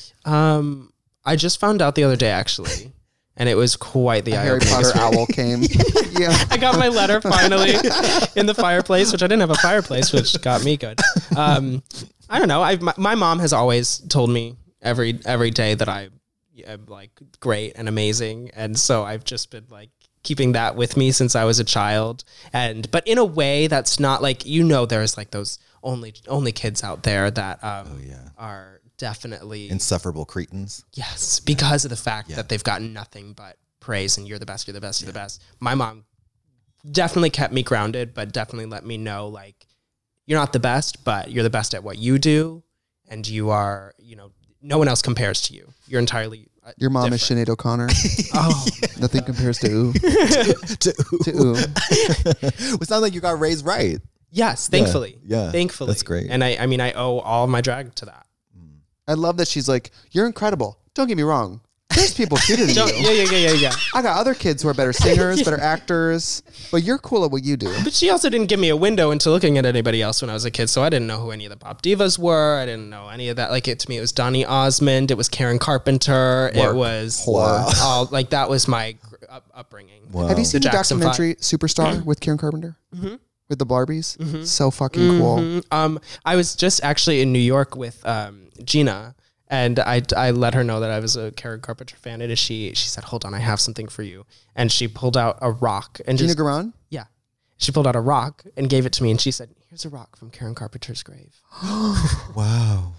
Speaker 3: I just found out the other day, actually. And it was quite the
Speaker 2: Harry
Speaker 3: eye-opening
Speaker 2: Potter
Speaker 3: experience.
Speaker 2: owl came. Yeah.
Speaker 3: I got my letter finally in the fireplace, which I didn't have a fireplace, which got me good. I don't know. My mom has always told me every day that I'm like great and amazing, and so I've just been like keeping that with me since I was a child. But in a way that's not like, there's like those only kids out there that are definitely
Speaker 1: Insufferable cretins.
Speaker 3: yes, because of the fact that they've gotten nothing but praise and you're the best, you're the best, you're the best. My mom definitely kept me grounded, but definitely let me know like you're not the best, but you're the best at what you do, and you are, no one else compares to you. You're entirely
Speaker 2: Your mom
Speaker 3: different.
Speaker 2: is Sinead O'Connor.
Speaker 3: Oh,
Speaker 2: Nothing compares to ooh.
Speaker 1: To
Speaker 2: ooh.
Speaker 1: It sounds like you got raised right.
Speaker 3: yes, thankfully.
Speaker 1: yeah,
Speaker 3: Thankfully.
Speaker 1: that's great.
Speaker 3: And I owe all my drag to that.
Speaker 2: I love that she's like, you're incredible. Don't get me wrong. There's people cuter than you.
Speaker 3: Yeah.
Speaker 2: I got other kids who are better singers, better actors, but you're cool at what you do.
Speaker 3: But she also didn't give me a window into looking at anybody else when I was a kid, so I didn't know who any of the pop divas were. I didn't know any of that. Like, to me, it was Donny Osmond. It was Karen Carpenter. It was all like that was my upbringing.
Speaker 1: Wow.
Speaker 2: Have you seen the
Speaker 3: Jackson
Speaker 2: documentary Superstar with Karen Carpenter? Mm-hmm. With the Barbies? So fucking cool.
Speaker 3: I was just actually in New York with Gina, and I let her know that I was a Karen Carpenter fan, and she said, "Hold on, I have something for you." And she pulled out a rock and
Speaker 2: Gina
Speaker 3: just
Speaker 2: Garan?
Speaker 3: yeah, she pulled out a rock and gave it to me, and she said, "Here's a rock from Karen Carpenter's grave."
Speaker 1: Wow.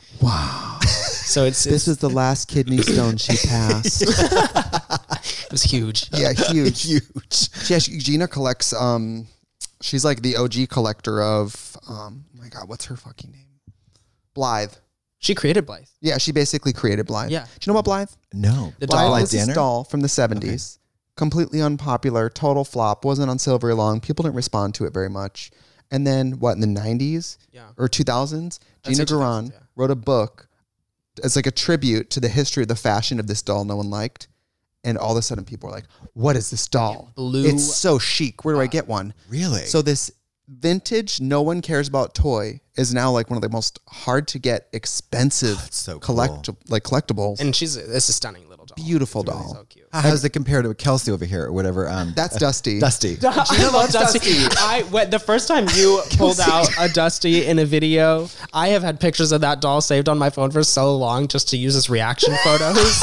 Speaker 3: So
Speaker 2: This is the last kidney stone she passed.
Speaker 3: it was huge.
Speaker 2: Yeah, huge.
Speaker 1: Huge.
Speaker 2: Gina collects, she's like the OG collector of, oh my God, what's her fucking name? Blythe.
Speaker 3: She created Blythe.
Speaker 2: Yeah, she basically created Blythe.
Speaker 3: Yeah.
Speaker 2: Do you know about Blythe?
Speaker 1: No.
Speaker 3: The
Speaker 2: Blythe
Speaker 3: doll.
Speaker 2: was this
Speaker 1: Danner?
Speaker 2: doll from the 70s. Completely unpopular, total flop, wasn't on sale very long. People didn't respond to it very much. And then, in the 90s
Speaker 3: Yeah.
Speaker 2: or 2000s, Gina
Speaker 3: like 2000s,
Speaker 2: Garan
Speaker 3: yeah.
Speaker 2: wrote a book as like a tribute to the history of the fashion of this doll no one liked. And all of a sudden people were like, what is this doll?
Speaker 3: blew
Speaker 2: It's so chic. Where do I get one?
Speaker 1: Really?
Speaker 2: So this vintage, no one cares about toy is now like one of the most hard to get, expensive
Speaker 1: so cool.
Speaker 2: collectibles.
Speaker 3: And it's a stunning little doll.
Speaker 2: Beautiful
Speaker 3: It's really
Speaker 2: doll.
Speaker 3: so cute.
Speaker 1: How does it compare to Kelsey over here or whatever?
Speaker 2: That's Dusty.
Speaker 1: Dusty.
Speaker 3: I love Dusty. The first time you pulled out a Dusty in a video, I have had pictures of that doll saved on my phone for so long just to use as reaction photos.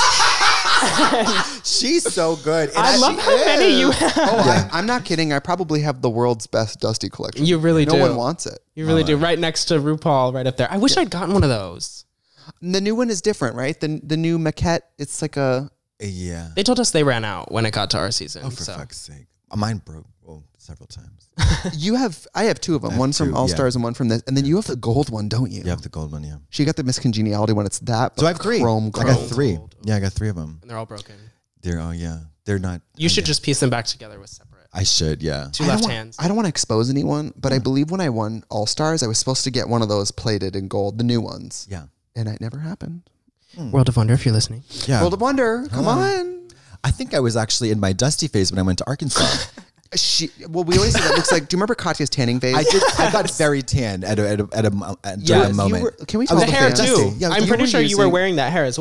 Speaker 1: She's so good. And
Speaker 3: I love how many you have.
Speaker 2: Oh, I'm not kidding. I probably have the world's best Dusty collection.
Speaker 3: You really
Speaker 2: no
Speaker 3: do.
Speaker 2: No one wants it.
Speaker 3: You really do. Right next to RuPaul, right up there. I wish I'd gotten one of those.
Speaker 2: The new one is different, right? The new maquette, it's like a...
Speaker 1: Yeah.
Speaker 3: They told us they ran out when it got to our season.
Speaker 1: Oh, for
Speaker 3: so.
Speaker 1: fuck's sake. Mine broke several times.
Speaker 2: I have two of them. One from
Speaker 1: two,
Speaker 2: All
Speaker 1: yeah.
Speaker 2: Stars and one from this. And then you have the gold one, don't you?
Speaker 1: You have the gold one, yeah.
Speaker 2: She got the Miss Congeniality one. It's that.
Speaker 1: So I have three.
Speaker 2: Chrome
Speaker 1: I
Speaker 2: gold.
Speaker 1: got three.
Speaker 3: Gold.
Speaker 1: Yeah, I got three of them.
Speaker 3: And they're all broken.
Speaker 1: They're not.
Speaker 3: You should just piece them back together with separate.
Speaker 1: I should, yeah.
Speaker 3: Two
Speaker 2: I don't
Speaker 3: left
Speaker 2: want-
Speaker 3: hands.
Speaker 2: I don't want to expose anyone, but I believe when I won All Stars, I was supposed to get one of those plated in gold, the new ones.
Speaker 1: Yeah.
Speaker 2: And it never happened.
Speaker 3: World of Wonder, if you're listening.
Speaker 1: Yeah.
Speaker 2: World of Wonder, come on.
Speaker 1: I think I was actually in my Dusty phase when I went to Arkansas.
Speaker 2: We always say that looks like. Do you remember Katya's tanning phase?
Speaker 1: I got very tan at a
Speaker 2: Yes,
Speaker 1: moment.
Speaker 2: can we
Speaker 1: I was
Speaker 2: tell
Speaker 3: The
Speaker 2: the
Speaker 3: hair
Speaker 2: fans?
Speaker 3: too.
Speaker 1: Yeah,
Speaker 3: I'm
Speaker 1: you
Speaker 3: pretty
Speaker 2: were
Speaker 3: sure you were
Speaker 2: using-
Speaker 3: wearing that hair as well.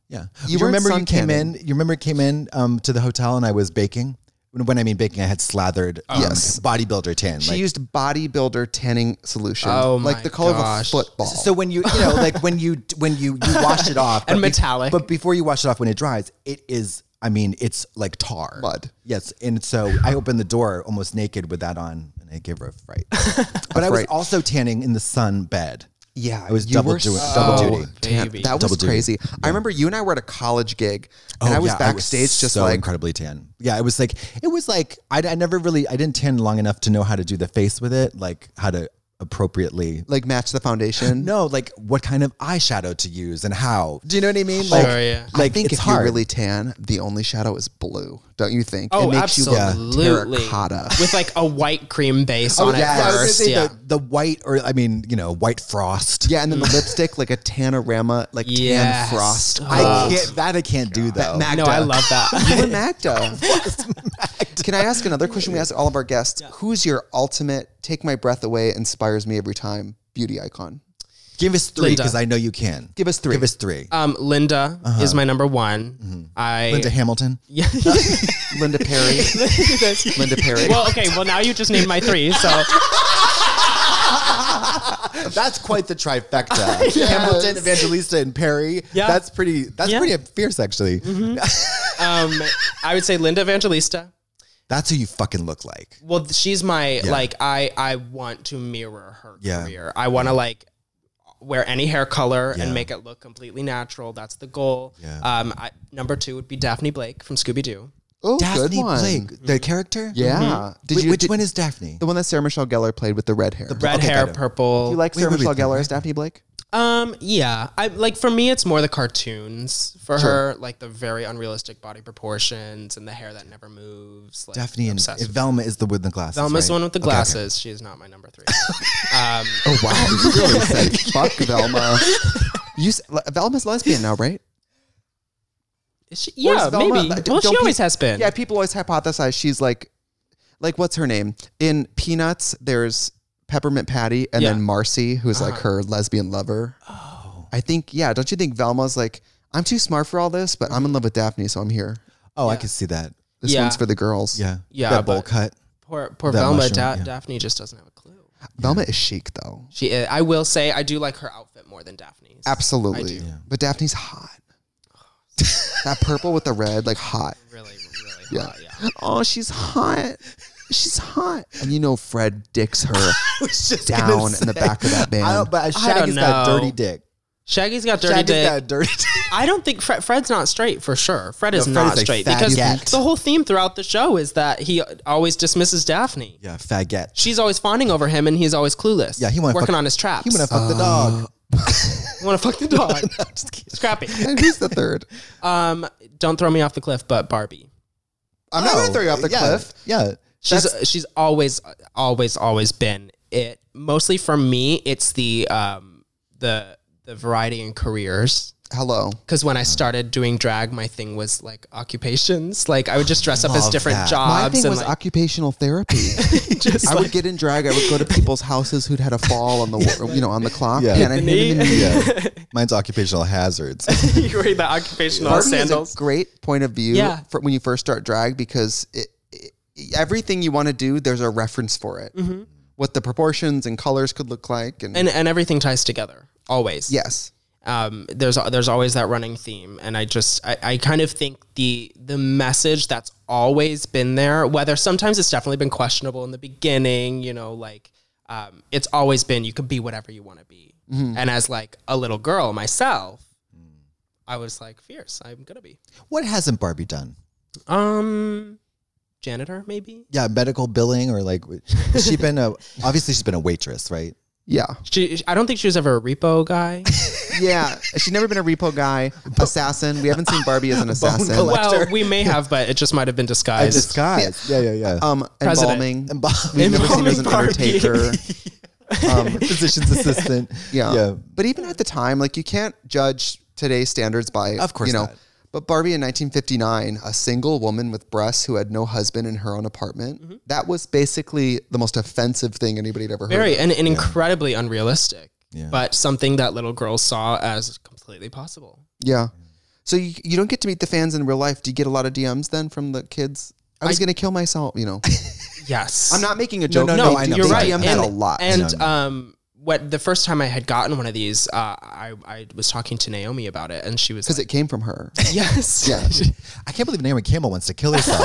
Speaker 1: Yeah.
Speaker 2: You
Speaker 1: You remember
Speaker 2: weren't
Speaker 1: you came in?
Speaker 2: suntanning.
Speaker 1: You remember came in to the hotel and I was baking. When I mean baking, I had slathered
Speaker 2: Yes.
Speaker 1: bodybuilder tan.
Speaker 2: She
Speaker 1: like,
Speaker 2: used bodybuilder tanning solution.
Speaker 3: Oh
Speaker 2: like
Speaker 3: my
Speaker 2: the color
Speaker 3: gosh.
Speaker 2: of a football.
Speaker 1: so when you know like when you wash it off
Speaker 3: And
Speaker 1: but
Speaker 3: metallic.
Speaker 1: but before you wash it off when it dries, it is. I mean, it's like tar.
Speaker 2: Mud.
Speaker 1: Yes, and so I opened the door almost naked with that on, and I gave her a fright. But I was
Speaker 2: fright.
Speaker 1: also tanning in the sun bed.
Speaker 2: yeah,
Speaker 1: I was
Speaker 2: you
Speaker 1: double
Speaker 2: were
Speaker 1: duty.
Speaker 3: baby.
Speaker 2: That was
Speaker 1: Double duty.
Speaker 2: crazy. I remember you and I were at a college gig, and I was backstage just
Speaker 1: so
Speaker 2: like,
Speaker 1: incredibly tan. Yeah, it was like I never really I didn't tan long enough to know how to do the face with it, like how to appropriately.
Speaker 2: match the foundation.
Speaker 1: No, like what kind of eyeshadow to use and how. Do you know what I mean?
Speaker 3: Sure,
Speaker 1: Like,
Speaker 3: yeah.
Speaker 2: I
Speaker 1: like
Speaker 2: think
Speaker 1: it's
Speaker 2: if
Speaker 1: hard.
Speaker 2: you're really tan, the only shadow is blue. Don't you think?
Speaker 3: Oh,
Speaker 2: it makes
Speaker 3: absolutely.
Speaker 2: you look terracotta.
Speaker 3: With like a white cream base on it
Speaker 1: yeah, I was gonna
Speaker 3: first.
Speaker 1: say
Speaker 3: Yeah.
Speaker 1: the white or I mean, white frost.
Speaker 2: Yeah, and then the lipstick, like a Tanorama, like tan
Speaker 3: Yes.
Speaker 2: frost.
Speaker 1: I can't do though.
Speaker 2: Magda.
Speaker 3: No, I love that.
Speaker 2: You and Magda. Can I ask another question we ask all of our guests? Who's your ultimate, take my breath away, inspires me every time beauty icon?
Speaker 1: Give us 3
Speaker 3: Linda.
Speaker 1: because I know you can.
Speaker 2: Give us 3.
Speaker 1: Give us 3.
Speaker 3: Linda is my number one.
Speaker 1: Linda Hamilton.
Speaker 3: Yeah.
Speaker 2: Linda Perry. Linda Perry.
Speaker 3: Well, okay. Well, now you just named my 3. So
Speaker 1: That's quite the trifecta. Hamilton, Evangelista, and Perry.
Speaker 3: Yeah.
Speaker 1: That's pretty fierce, actually.
Speaker 3: I would say Linda Evangelista.
Speaker 1: That's who you fucking look like.
Speaker 3: Well, she's my like I want to mirror her
Speaker 1: Yeah.
Speaker 3: career. I want to like wear any hair color
Speaker 1: Yeah.
Speaker 3: and make it look completely natural. That's the goal.
Speaker 1: Yeah.
Speaker 3: Number 2 would be Daphne Blake from Scooby Doo.
Speaker 2: Oh,
Speaker 1: Daphne
Speaker 2: good one.
Speaker 1: Blake, the character?
Speaker 2: Yeah.
Speaker 1: Which one is Daphne?
Speaker 2: The one that Sarah Michelle Gellar played with the red hair.
Speaker 3: Red
Speaker 1: Okay,
Speaker 3: hair,
Speaker 1: got it.
Speaker 3: purple.
Speaker 2: Do you like Sarah
Speaker 1: wait,
Speaker 2: Michelle
Speaker 1: wait,
Speaker 2: Gellar
Speaker 1: wait.
Speaker 2: as Daphne Blake?
Speaker 3: Yeah. I like for me it's more the cartoons for her, like the very unrealistic body proportions and the hair that never moves. Like,
Speaker 1: Daphne and
Speaker 3: obsessed with
Speaker 1: Velma is the with the glasses.
Speaker 3: Velma's the
Speaker 1: right?
Speaker 3: one with the
Speaker 1: Okay, okay.
Speaker 3: glasses. She is not my number 3.
Speaker 2: Oh, wow. You really said fuck Velma. Velma's lesbian now, right?
Speaker 3: Is she?
Speaker 2: Or is
Speaker 3: Yeah,
Speaker 2: Velma-
Speaker 3: maybe.
Speaker 2: don't
Speaker 3: Well, she
Speaker 2: pe-
Speaker 3: always has been.
Speaker 2: Yeah, people always hypothesize she's like what's her name? In Peanuts, there's Peppermint Patty and
Speaker 3: Yeah.
Speaker 2: then Marcy, who's like her lesbian lover. Oh. I think, don't you think Velma's like, I'm too smart for all this, but I'm in love with Daphne, so I'm here.
Speaker 1: Oh, I can see that.
Speaker 2: This
Speaker 3: Yeah.
Speaker 2: one's for the girls.
Speaker 1: Yeah.
Speaker 3: Yeah,
Speaker 1: That bowl
Speaker 3: but-
Speaker 1: cut.
Speaker 3: Poor
Speaker 1: That
Speaker 3: Velma.
Speaker 1: mushroom, yeah.
Speaker 3: Daphne just doesn't have a clue.
Speaker 2: Velma is chic, though.
Speaker 3: She is. I will say I do like her outfit more than Daphne's.
Speaker 2: Absolutely.
Speaker 3: I do.
Speaker 2: But Daphne's hot. That purple with the red, like hot.
Speaker 3: Really
Speaker 2: Yeah.
Speaker 3: hot. Yeah.
Speaker 2: Oh, she's hot. She's hot. And you know Fred dicks her
Speaker 1: Just
Speaker 2: down
Speaker 1: gonna
Speaker 2: in the back of that band.
Speaker 1: I don't, but Shaggy's got
Speaker 3: know.
Speaker 1: dirty dick.
Speaker 3: Shaggy's got dirty
Speaker 1: Shaggy's
Speaker 3: dick.
Speaker 1: got dirty dick.
Speaker 3: I don't think Fred's not straight for sure. Fred is
Speaker 1: Fred
Speaker 3: not
Speaker 1: is a
Speaker 3: straight
Speaker 1: fat
Speaker 3: because
Speaker 1: gat.
Speaker 3: the whole theme throughout the show is that he always dismisses Daphne.
Speaker 1: Yeah, faggot.
Speaker 3: She's always fawning over him and he's always clueless.
Speaker 1: Yeah, he wanna
Speaker 3: working
Speaker 1: fuck-
Speaker 3: on his traps.
Speaker 1: He want to fuck the dog.
Speaker 3: want to fuck the dog. Scrappy.
Speaker 2: And who's the third?
Speaker 3: Don't throw me off the cliff, but Barbie.
Speaker 2: I'm not going to throw you off the
Speaker 1: Yeah,
Speaker 2: cliff.
Speaker 1: Yeah.
Speaker 3: She's always been it. Mostly for me, it's the variety in careers.
Speaker 2: Hello.
Speaker 3: Because when I started doing drag, my thing was like occupations. Like I would just dress up as
Speaker 1: Love
Speaker 3: different
Speaker 1: that.
Speaker 3: jobs.
Speaker 2: My thing
Speaker 3: and
Speaker 2: was
Speaker 3: like,
Speaker 2: occupational therapy. I would get in drag. I would go to people's houses who'd had a fall on the on the clock.
Speaker 1: Yeah.
Speaker 2: And I'd hit them in the knee.
Speaker 1: Yeah. Mine's occupational hazards.
Speaker 3: you wear the occupational
Speaker 2: Barbie
Speaker 3: sandals.
Speaker 2: is a great point of view
Speaker 3: Yeah.
Speaker 2: for when you first start drag because everything you want to do, there's a reference for it.
Speaker 3: Mm-hmm.
Speaker 2: What the proportions and colors could look like. And
Speaker 3: and everything ties together always.
Speaker 2: yes.
Speaker 3: There's always that running theme, and I kind of think the message that's always been there, whether sometimes it's definitely been questionable in the beginning, it's always been you can be whatever you want to be. And as like a little girl myself, I was like fierce. I'm gonna be
Speaker 1: What hasn't Barbie done?
Speaker 3: janitor maybe.
Speaker 1: Yeah, medical billing or like, has she been obviously she's been a waitress, right?
Speaker 2: Yeah.
Speaker 3: I don't think she was ever a repo guy.
Speaker 2: Yeah. She's never been a repo guy, assassin. We haven't seen Barbie as an assassin.
Speaker 3: Well, we may have, but it just might have been disguised.
Speaker 1: Disguise. Yeah.
Speaker 2: Embalming.
Speaker 3: President.
Speaker 2: We've never seen her as an
Speaker 3: Embalming Barbie.
Speaker 2: undertaker.
Speaker 1: Physician's assistant.
Speaker 2: Yeah. But even at the time, like you can't judge today's standards by,
Speaker 1: Of course not.
Speaker 2: But Barbie in 1959, a single woman with breasts who had no husband in her own apartment, that was basically the most offensive thing anybody had ever heard.
Speaker 3: Very
Speaker 2: of.
Speaker 3: and incredibly unrealistic,
Speaker 1: Yeah.
Speaker 3: but something that little girls saw as completely possible.
Speaker 2: Yeah. So you don't get to meet the fans in real life. Do you get a lot of DMs then from the kids? I was going to kill myself, you know.
Speaker 3: Yes.
Speaker 2: I'm not making a joke.
Speaker 1: No, I know.
Speaker 3: You're right.
Speaker 2: DM that a lot.
Speaker 3: And what the first time I had gotten one of these, I was talking to Naomi about it, and she was
Speaker 2: because it came from her.
Speaker 3: yes,
Speaker 2: Yeah.
Speaker 1: I can't believe Naomi Campbell wants to kill herself.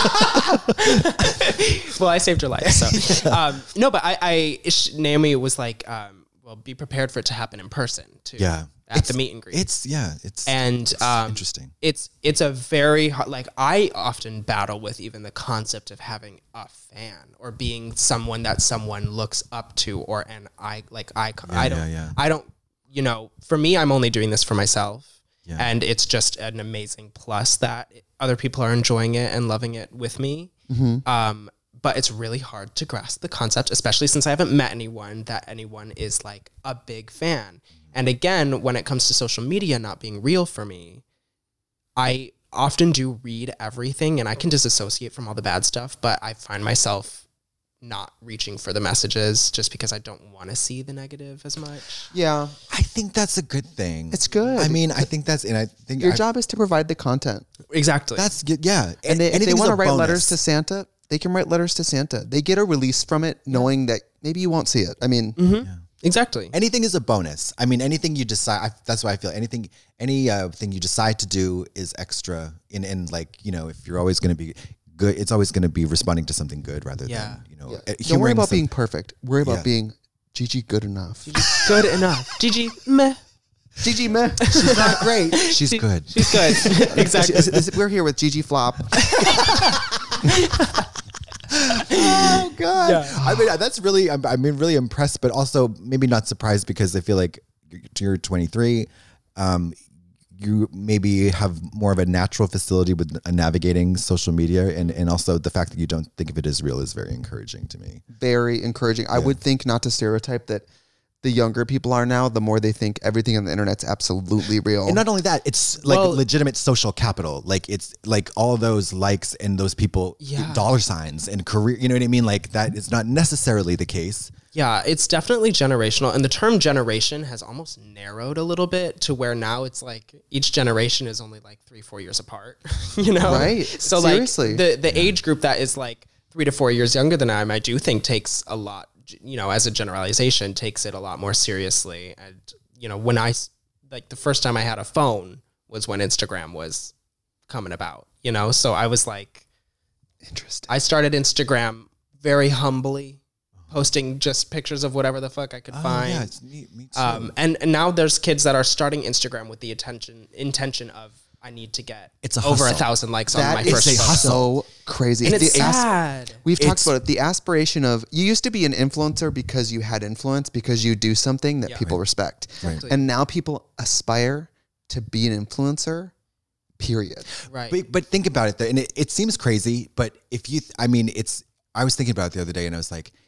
Speaker 3: well, I saved her life. So no, but Naomi was like, well, be prepared for it to happen in person too.
Speaker 1: Yeah.
Speaker 3: At the meet and greet.
Speaker 1: It's interesting.
Speaker 3: It's a very hard, like I often battle with even the concept of having a fan or being someone that someone looks up to or an icon. I don't, you know, for me, I'm only doing this for myself.
Speaker 1: Yeah.
Speaker 3: And it's just an amazing plus that other people are enjoying it and loving it with me. But it's really hard to grasp the concept, especially since I haven't met anyone is like a big fan. And again, when it comes to social media not being real for me, I often do read everything and I can disassociate from all the bad stuff, but I find myself not reaching for the messages just because I don't want to see the negative as much.
Speaker 2: Yeah.
Speaker 1: I think that's a good thing.
Speaker 2: It's good.
Speaker 1: I mean, I think I think
Speaker 2: Your job is to provide the content.
Speaker 3: Exactly.
Speaker 1: That's good. Yeah.
Speaker 2: And if they want to write letters
Speaker 1: bonus.
Speaker 2: to Santa, they can write letters to Santa. They get a release from it knowing that maybe you won't see it. I mean,
Speaker 3: Exactly.
Speaker 1: Anything is a bonus. I mean, anything you decide. That's why I feel anything thing you decide to do is extra. In like, you know, if you're always going to be good, it's always going to be responding to something good rather than, you know.
Speaker 2: Don't worry about being perfect. Worry about being Gigi good enough.
Speaker 3: Good enough. Gigi meh.
Speaker 2: Gigi meh.
Speaker 1: She's not great. She's good.
Speaker 3: She's good. Exactly.
Speaker 2: We're here with Gigi Flop.
Speaker 1: Oh God!
Speaker 3: Yeah.
Speaker 1: I mean, that's really. I mean, really impressed, but also maybe not surprised because I feel like you're 23. You maybe have more of a natural facility with navigating social media, and also the fact that you don't think of it as real is very encouraging to me.
Speaker 2: Very encouraging. I would think, not to stereotype, that the younger people are now, the more they think everything on the internet's absolutely real.
Speaker 1: And not only that, it's like legitimate social capital. Like it's like all those likes and those people, dollar signs and career. You know what I mean? Like that is not necessarily the case.
Speaker 3: Yeah, it's definitely generational. And the term generation has almost narrowed a little bit to where now it's like each generation is only like 3-4 years apart, you know?
Speaker 2: Right.
Speaker 3: So
Speaker 2: Seriously.
Speaker 3: like the age group that is like 3 to 4 years younger than I do think takes a lot, you know, as a generalization, takes it a lot more seriously. And, you know, when the first time I had a phone was when Instagram was coming about, you know? So I was like,
Speaker 2: interesting.
Speaker 3: I started Instagram very humbly, posting just pictures of whatever the fuck I could find.
Speaker 1: Yeah, it's me too.
Speaker 3: And now there's kids that are starting Instagram with the intention of, I need to get
Speaker 1: It's a
Speaker 3: over
Speaker 1: hustle.
Speaker 3: 1,000 likes on
Speaker 2: That
Speaker 3: my
Speaker 2: is
Speaker 3: first post.
Speaker 2: so crazy.
Speaker 3: And it's
Speaker 2: The
Speaker 3: sad.
Speaker 2: We've talked about it. The aspiration of, you used to be an influencer because you had influence, because you do something that people respect.
Speaker 1: Right.
Speaker 2: And now people aspire to be an influencer, period.
Speaker 3: Right.
Speaker 1: But think about it, though, and it seems crazy, but if you, I mean, I was thinking about it the other day, and I was like,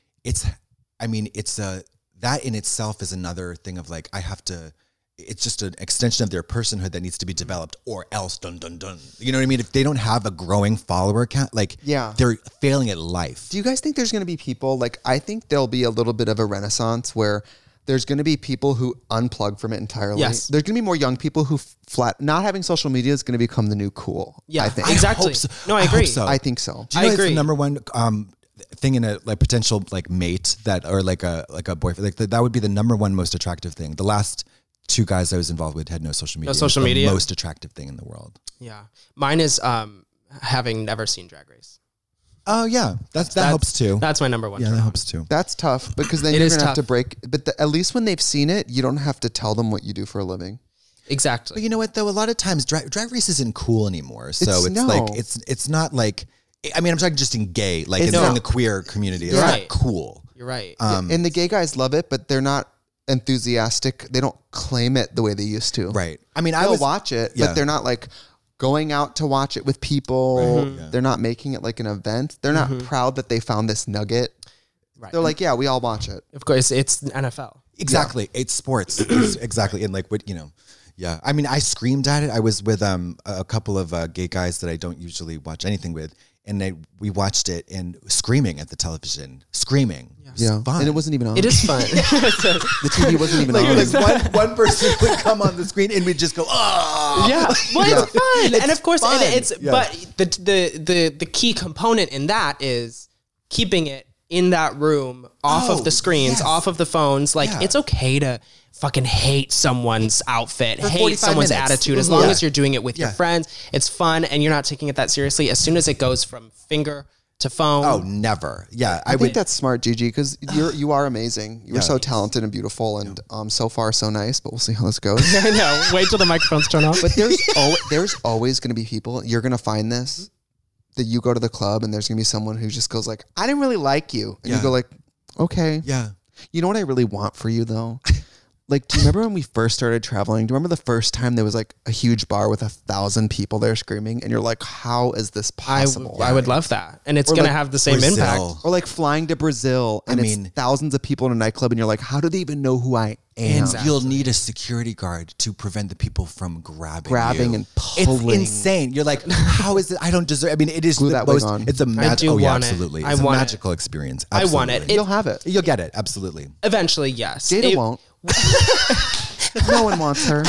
Speaker 1: that in itself is another thing of like, it's just an extension of their personhood that needs to be developed, or else dun. You know what I mean? If they don't have a growing follower count, they're failing at life.
Speaker 2: Do you guys think there's going to be people, like, I think there'll be a little bit of a renaissance where there's going to be people who unplug from it entirely.
Speaker 3: Yes.
Speaker 2: There's going to be more young people who not having social media is going to become the new cool.
Speaker 3: Yeah,
Speaker 2: I think.
Speaker 3: exactly.
Speaker 1: hope so.
Speaker 3: No, I
Speaker 1: I hope
Speaker 3: agree.
Speaker 1: so.
Speaker 2: I think so.
Speaker 1: Do you know
Speaker 3: I
Speaker 1: it's
Speaker 3: agree.
Speaker 1: the number one thing in a like potential like mate that, or like a boyfriend, like that would be the number one most attractive thing. The last 2 guys I was involved with had no social media.
Speaker 3: No social
Speaker 1: It was
Speaker 3: media?
Speaker 1: the most attractive thing in the world.
Speaker 3: Yeah. Mine is having never seen Drag Race.
Speaker 1: Oh yeah, that helps too.
Speaker 3: That's my number one.
Speaker 1: Yeah,
Speaker 3: turn
Speaker 1: that
Speaker 3: on.
Speaker 1: helps too.
Speaker 2: That's tough, because then
Speaker 3: It
Speaker 2: you're
Speaker 3: is
Speaker 2: going to have to
Speaker 3: tough.
Speaker 2: break. But at least when they've seen it, you don't have to tell them what you do for a living.
Speaker 3: Exactly.
Speaker 1: But you know what though? A lot of times drag race isn't cool anymore. So
Speaker 2: It's-
Speaker 1: it's
Speaker 2: no.
Speaker 1: like it's not like, I mean, I'm talking just in gay, like
Speaker 2: It's
Speaker 1: in
Speaker 2: not.
Speaker 1: the queer community. It's
Speaker 3: Right.
Speaker 1: not cool.
Speaker 3: You're right.
Speaker 2: And the gay guys love it, but they're not enthusiastic. They don't claim it the way they used to.
Speaker 1: Right. I mean,
Speaker 2: They'll watch it,
Speaker 1: yeah.
Speaker 2: but they're not like going out to watch it with people. They're not making it like an event. They're not proud that they found this nugget.
Speaker 3: Right.
Speaker 2: They're like, yeah, we all watch it.
Speaker 3: Of course, it's NFL.
Speaker 1: Exactly. It's sports. Exactly. And like what, you know, yeah. I mean, I screamed at it. I was with a couple of gay guys that I don't usually watch anything with. we watched it and screaming at the television, screaming.
Speaker 2: Yeah.
Speaker 1: Fun.
Speaker 2: And it wasn't even on.
Speaker 3: It is fun.
Speaker 2: The TV wasn't even on.
Speaker 1: Like one person would come on the screen and we'd just go, oh.
Speaker 3: Yeah, well, it's fun, and of course,
Speaker 1: fun.
Speaker 3: and it's
Speaker 1: Yeah.
Speaker 3: but the key component in that is keeping it in that room, off of the screens,
Speaker 1: yes.
Speaker 3: off of the phones. Like
Speaker 1: Yeah.
Speaker 3: it's okay to fucking hate someone's outfit, hate
Speaker 1: 45
Speaker 3: someone's
Speaker 1: minutes.
Speaker 3: attitude, as long
Speaker 1: Yeah.
Speaker 3: as you're doing it with your
Speaker 1: Yeah.
Speaker 3: friends. It's fun, and you're not taking it that seriously. As soon as it goes from finger to phone,
Speaker 1: Oh, never. Yeah,
Speaker 2: I think that's smart, Gigi, because you are amazing. You're
Speaker 1: Yeah.
Speaker 2: so talented and beautiful, and so far so nice. But we'll see how this goes.
Speaker 3: I know. Wait till the microphones turn off.
Speaker 2: But there's always going to be people. You're going to find this that you go to the club and there's going to be someone who just goes like, "I didn't really like you," and
Speaker 1: Yeah.
Speaker 2: you go like, "Okay."
Speaker 1: Yeah.
Speaker 2: You know what I really want for you though? Like, do you remember when we first started traveling? Do you remember the first time there was like a huge bar with 1,000 people there screaming, and you're like, "How is this possible?"
Speaker 3: I would love that, and it's
Speaker 2: Or
Speaker 3: gonna
Speaker 2: like
Speaker 3: have the same
Speaker 1: Brazil.
Speaker 3: impact.
Speaker 2: Or like flying to Brazil, and
Speaker 1: I
Speaker 2: it's
Speaker 1: mean-
Speaker 2: thousands of people in a nightclub, and you're like, "How do they even know who I am?"
Speaker 3: Exactly.
Speaker 1: You'll need a security guard to prevent the people from grabbing you.
Speaker 2: And pulling.
Speaker 1: It's insane. You're like, how is it? I don't deserve. I mean, it is
Speaker 2: Glue
Speaker 1: the
Speaker 2: that wig
Speaker 1: most.
Speaker 2: on.
Speaker 1: It's a
Speaker 3: do
Speaker 1: magical. Oh yeah,
Speaker 3: want it.
Speaker 1: absolutely.
Speaker 3: I
Speaker 1: It's a
Speaker 3: want it.
Speaker 1: magical experience.
Speaker 3: I want it.
Speaker 1: Absolutely.
Speaker 2: You'll have it.
Speaker 1: You'll get it. Absolutely.
Speaker 3: Eventually, yes.
Speaker 2: Jada
Speaker 3: It-
Speaker 2: won't. No one wants her.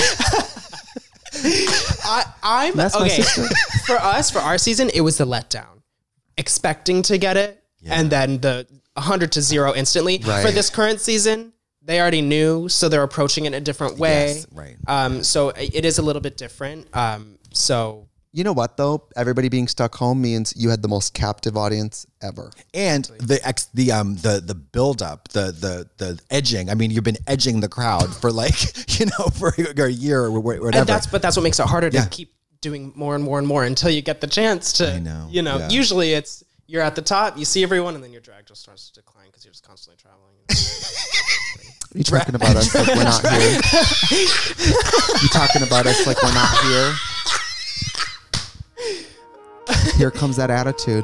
Speaker 3: I'm
Speaker 2: That's my
Speaker 3: okay.
Speaker 2: sister.
Speaker 3: For us, for our season, it was the letdown. Expecting to get it, and then the 100 to 0 instantly.
Speaker 1: Right.
Speaker 3: For this current season, they already knew, so they're approaching it in a different way.
Speaker 1: Yes, right.
Speaker 3: So it is a little bit different. So
Speaker 2: You know what though? Everybody being stuck home means you had the most captive audience ever.
Speaker 1: And the build up, the edging. I mean, you've been edging the crowd for like for a year or whatever.
Speaker 3: and that's what makes it harder
Speaker 1: Yeah.
Speaker 3: to keep doing more and more and more until you get the chance to.
Speaker 1: I know. Yeah.
Speaker 3: Usually it's you're at the top, you see everyone, and then your drag just starts to decline because you're just constantly traveling.
Speaker 2: You talking about us like we're not here? You talking about us like we're not here? Here comes that attitude.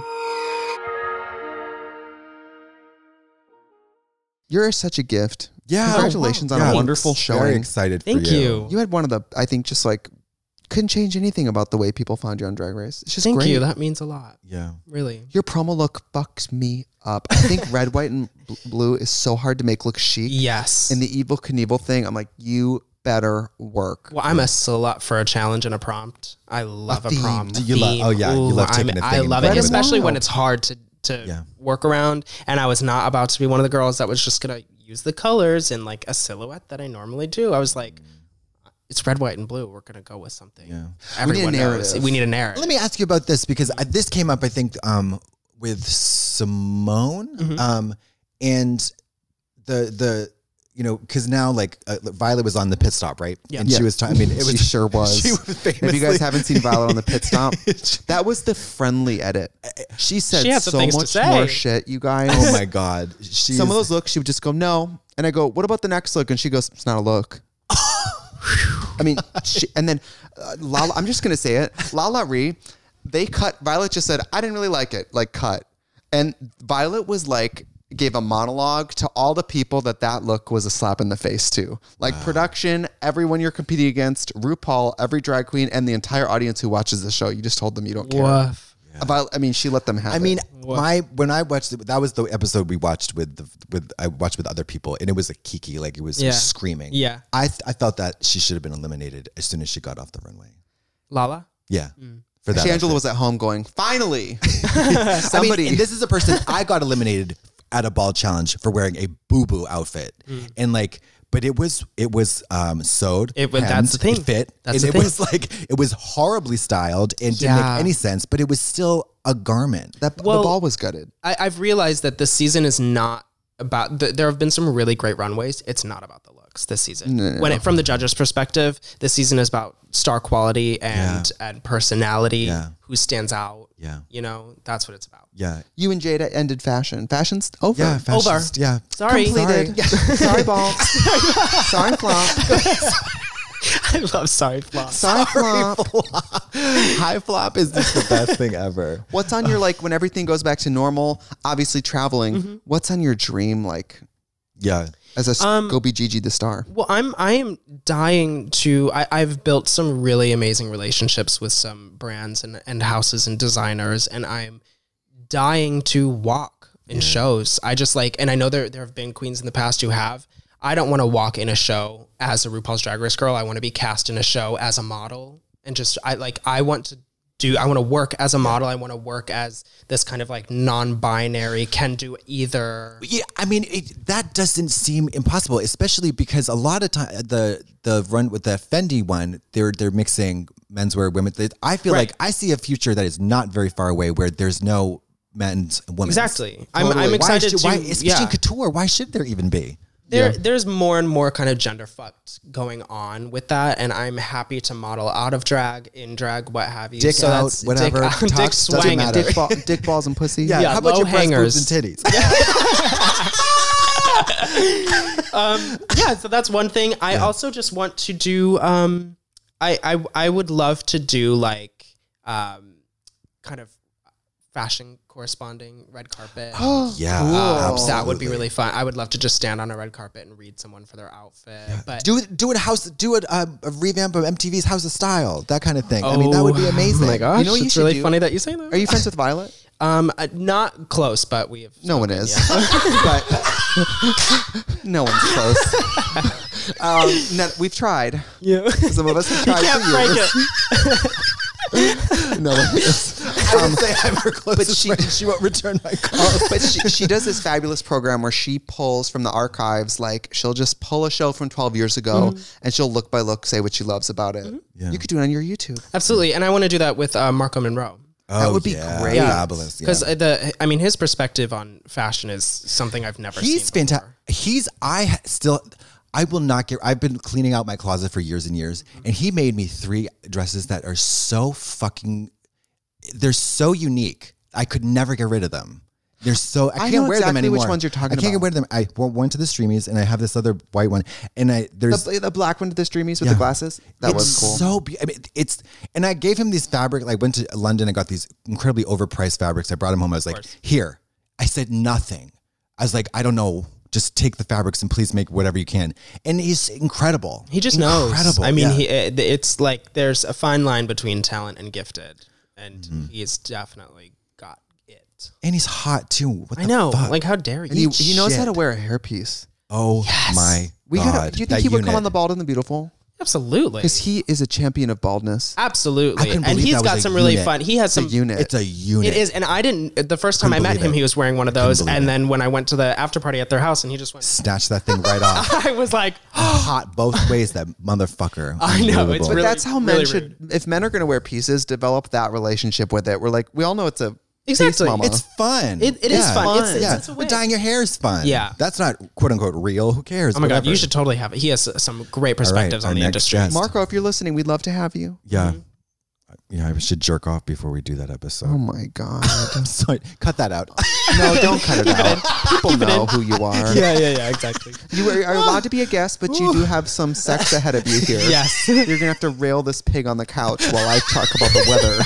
Speaker 2: You're such a gift.
Speaker 1: Yeah.
Speaker 2: Congratulations on
Speaker 1: Yeah.
Speaker 2: a wonderful
Speaker 1: Very
Speaker 2: showing.
Speaker 1: excited for
Speaker 3: Thank you.
Speaker 2: You had one of the, I think, just like, couldn't change anything about the way people found you on Drag Race. It's just
Speaker 3: Thank
Speaker 2: great.
Speaker 3: you. That means a lot.
Speaker 1: Yeah.
Speaker 3: Really.
Speaker 2: Your promo look fucks me up. I think red, white, and blue is so hard to make look chic.
Speaker 3: Yes.
Speaker 2: And the Evel Knievel thing, I'm like, you better work.
Speaker 3: Well, I'm a slut for a challenge and a prompt. I love a
Speaker 2: theme.
Speaker 3: prompt.
Speaker 1: Do you love-
Speaker 3: Theme.
Speaker 1: oh, yeah, you love taking a thing
Speaker 3: I
Speaker 1: and
Speaker 3: love
Speaker 1: putting
Speaker 3: it,
Speaker 1: it-
Speaker 3: especially when
Speaker 2: Wow.
Speaker 3: it's hard to
Speaker 1: Yeah.
Speaker 3: work around. And I was not about to be one of the girls that was just gonna use the colors in like a silhouette that I normally do. I was like, it's red, white, and blue. We're gonna go with something.
Speaker 1: Yeah.
Speaker 3: Everyone
Speaker 2: We need a
Speaker 3: knows.
Speaker 2: narrative.
Speaker 3: We need a narrative.
Speaker 1: Let me ask you about this because this came up, I think, with Simone,
Speaker 3: Mm-hmm.
Speaker 1: and the because now like Violet was on the pit stop, right?
Speaker 3: Yeah.
Speaker 1: And she was talking. I mean, it was
Speaker 2: She sure was.
Speaker 1: She was famously,
Speaker 2: If you guys haven't seen Violet on the pit stop, that was the friendly edit. She said
Speaker 3: She had some
Speaker 2: so
Speaker 3: things to
Speaker 2: much
Speaker 3: say.
Speaker 2: more shit, you guys.
Speaker 1: oh my god,
Speaker 2: Some of those looks, she would just go, no. And I go, what about the next look? And she goes, it's not a look. I mean, and then Lala, I'm just going to say it. Lala Ree, they cut, Violet just said, I didn't really like it, like cut. And Violet was like, gave a monologue to all the people that look was a slap in the face to. Like production, everyone you're competing against, RuPaul, every drag queen, and the entire audience who watches the show. You just told them you don't care.
Speaker 3: Woof.
Speaker 2: I mean, she let them have
Speaker 1: I mean,
Speaker 2: it.
Speaker 1: when I watched it, that was the episode we watched I watched with other people, and it was a Kiki, like it was
Speaker 3: Yeah.
Speaker 1: screaming.
Speaker 3: Yeah.
Speaker 1: I felt that she should have been eliminated as soon as she got off the runway.
Speaker 3: Lala.
Speaker 1: Yeah, for that.
Speaker 2: Shangela
Speaker 1: outfit.
Speaker 2: was at home going, finally,
Speaker 1: I
Speaker 2: somebody.
Speaker 1: mean, and this is a person I got eliminated at a ball challenge for wearing a boo-boo outfit, and like. But it was sewed.
Speaker 3: It was- that's
Speaker 1: hemmed,
Speaker 3: the thing.
Speaker 1: It fit.
Speaker 3: That's
Speaker 1: and
Speaker 3: the
Speaker 1: it
Speaker 3: thing.
Speaker 1: was like it was horribly styled and didn't
Speaker 3: Yeah.
Speaker 1: make any sense. But it was still a garment.
Speaker 2: the
Speaker 3: Well-
Speaker 2: ball was gutted.
Speaker 3: I've realized that this season is not about. There have been some really great runways. It's not about the looks this season.
Speaker 2: No.
Speaker 3: From the judges' perspective, this season is about star quality and personality.
Speaker 1: Yeah.
Speaker 3: Who stands out?
Speaker 1: Yeah.
Speaker 3: That's what it's about.
Speaker 1: Yeah.
Speaker 2: You and Jada ended fashion. Fashion's over.
Speaker 1: Yeah. fashionist, Yeah.
Speaker 3: Sorry.
Speaker 2: Completed. Sorry, ball. Sorry, flop.
Speaker 3: I love sorry flop.
Speaker 2: Sorry, flop.
Speaker 1: High flop is just the best thing ever.
Speaker 2: What's on your, like, when everything goes back to normal, obviously traveling, what's on your dream, like,
Speaker 1: Yeah.
Speaker 2: as a go be Gigi the star?
Speaker 3: Well, I am dying to. I've built some really amazing relationships with some brands and houses and designers, and I'm dying to walk in shows. I just like, and I know there have been queens in the past who have. I don't want to walk in a show as a RuPaul's Drag Race girl. I want to be cast in a show as a model, and just I want to work as a model. I want to work as this kind of like non-binary, can do either.
Speaker 1: Yeah, I mean that doesn't seem impossible, especially because a lot of time the run with the Fendi one, they're mixing menswear, women. I feel like I see a future that is not very far away where there's no men's and women's.
Speaker 3: Exactly. I'm excited
Speaker 1: especially in couture. Why should there even be?
Speaker 3: There's more and more kind of gender fucked going on with that, and I'm happy to model out of drag, in drag, what have you.
Speaker 1: Dick out, whatever.
Speaker 3: Dick, dick
Speaker 1: doesn't
Speaker 3: swang,
Speaker 1: matter.
Speaker 2: Dick balls and pussy.
Speaker 1: Yeah. How about
Speaker 3: low
Speaker 1: your breast,
Speaker 3: hangers.
Speaker 1: boobs, and titties?
Speaker 3: So that's one thing. I also just want to do. I would love to do like kind of fashion corresponding red carpet.
Speaker 1: Yeah, absolutely.
Speaker 3: That would be really fun. I would love to just stand on a red carpet and read someone for their outfit. But
Speaker 1: Do a revamp of MTV's House of Style, that kind of thing. I mean, that would be amazing.
Speaker 3: Oh my gosh,
Speaker 2: You know what you
Speaker 3: it's
Speaker 2: should
Speaker 3: really
Speaker 2: do?
Speaker 3: funny that you say that.
Speaker 2: Are you friends with Violet?
Speaker 3: Not close, but we have.
Speaker 2: No one is. But no one's close. We've tried.
Speaker 3: Yeah.
Speaker 2: Some of us have tried
Speaker 3: Can't
Speaker 2: for
Speaker 3: break
Speaker 2: years.
Speaker 3: it.
Speaker 2: No one is.
Speaker 1: I would say I'm her closest
Speaker 2: she-
Speaker 1: friend. She won't return my call.
Speaker 2: But she does this fabulous program where she pulls from the archives, like she'll just pull a show from 12 years ago and she'll look by look say what she loves about it.
Speaker 1: Yeah.
Speaker 2: You could do it on your YouTube.
Speaker 3: Absolutely, and I want to do that with Marco Monroe.
Speaker 2: That would be great.
Speaker 1: Fabulous.
Speaker 3: Because his perspective on fashion is something I've never seen.
Speaker 1: He's fantastic. I will not get. I've been cleaning out my closet for years and years, and he made me 3 dresses that are so fucking. They're so unique. I could never get rid of them. They're so. I can't
Speaker 2: know
Speaker 1: wear them
Speaker 2: exactly
Speaker 1: anymore.
Speaker 2: which ones you're talking
Speaker 1: I can't
Speaker 2: about.
Speaker 1: wear them. I wore one to the Streamies, and I have this other white one. And there's
Speaker 2: The black one to the Streamies with the glasses. That was cool.
Speaker 1: So I mean, and I gave him these fabric. I went to London. I got these incredibly overpriced fabrics. I brought him home. I was like, here. I said nothing. I was like, I don't know. Just take the fabrics and please make whatever you can. And he's incredible.
Speaker 3: He just
Speaker 1: incredible.
Speaker 3: knows. I mean,
Speaker 1: yeah.
Speaker 3: it's like there's a fine line between talent and gifted, and he's definitely got it.
Speaker 1: And he's hot too. What
Speaker 3: I
Speaker 1: the
Speaker 3: know.
Speaker 1: fuck?
Speaker 3: Like, how dare you?
Speaker 2: And he knows how to
Speaker 1: shit.
Speaker 2: wear a hairpiece.
Speaker 1: Oh my God.
Speaker 2: Do you think
Speaker 1: that
Speaker 2: he would come
Speaker 1: unit.
Speaker 2: on The Bald and the Beautiful?
Speaker 3: Absolutely.
Speaker 2: Because he is a champion of baldness.
Speaker 3: Absolutely.
Speaker 1: I couldn't
Speaker 3: And
Speaker 1: believe
Speaker 3: he's
Speaker 1: that
Speaker 3: got
Speaker 1: was a
Speaker 3: some really
Speaker 1: unit.
Speaker 3: fun. He has some.
Speaker 2: It's a unit.
Speaker 1: It's a unit.
Speaker 3: It is. And I didn't. The first time I met
Speaker 1: believe
Speaker 3: him,
Speaker 1: it.
Speaker 3: he was wearing one of those.
Speaker 1: believe
Speaker 3: And
Speaker 1: it.
Speaker 3: then when I went to the after party at their house, and he just went.
Speaker 1: Snatch that thing right off.
Speaker 3: I was like,
Speaker 1: Hot both ways, that motherfucker.
Speaker 3: I know, it's
Speaker 1: Unbelievable.
Speaker 2: But
Speaker 3: really-
Speaker 2: that's how men
Speaker 3: really
Speaker 2: should, if men are going to wear pieces, develop that relationship with it. We're like, we all know it's a
Speaker 3: Exactly.
Speaker 2: taste mama.
Speaker 1: It's fun.
Speaker 3: It is fun. It's a
Speaker 1: But
Speaker 3: way.
Speaker 1: dyeing your hair is fun.
Speaker 3: Yeah.
Speaker 1: That's not quote unquote real. Who cares?
Speaker 3: Oh my God,
Speaker 1: Whatever.
Speaker 3: you should totally have it. He has some great perspectives
Speaker 1: our
Speaker 3: on the
Speaker 1: next
Speaker 3: industry.
Speaker 1: guest.
Speaker 2: Marco, if you're listening, we'd love to have you.
Speaker 1: Yeah. Yeah, I should jerk off before we do that episode.
Speaker 2: Oh my God.
Speaker 1: I'm sorry. Cut that out.
Speaker 2: No, don't cut it out. People know who you are.
Speaker 3: Yeah, exactly.
Speaker 2: You are allowed to be a guest, but you do have some sex ahead of you here.
Speaker 3: Yes.
Speaker 2: You're going to have to rail this pig on the couch while I talk about the weather.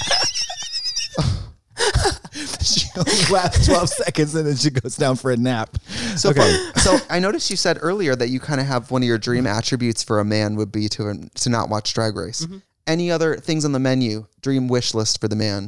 Speaker 1: She only lasts 12 seconds and then she goes down for a nap.
Speaker 2: So, so I noticed you said earlier that you kind of have one of your dream attributes for a man would be to not watch Drag Race. Any other things on the menu? Dream wish list for the man?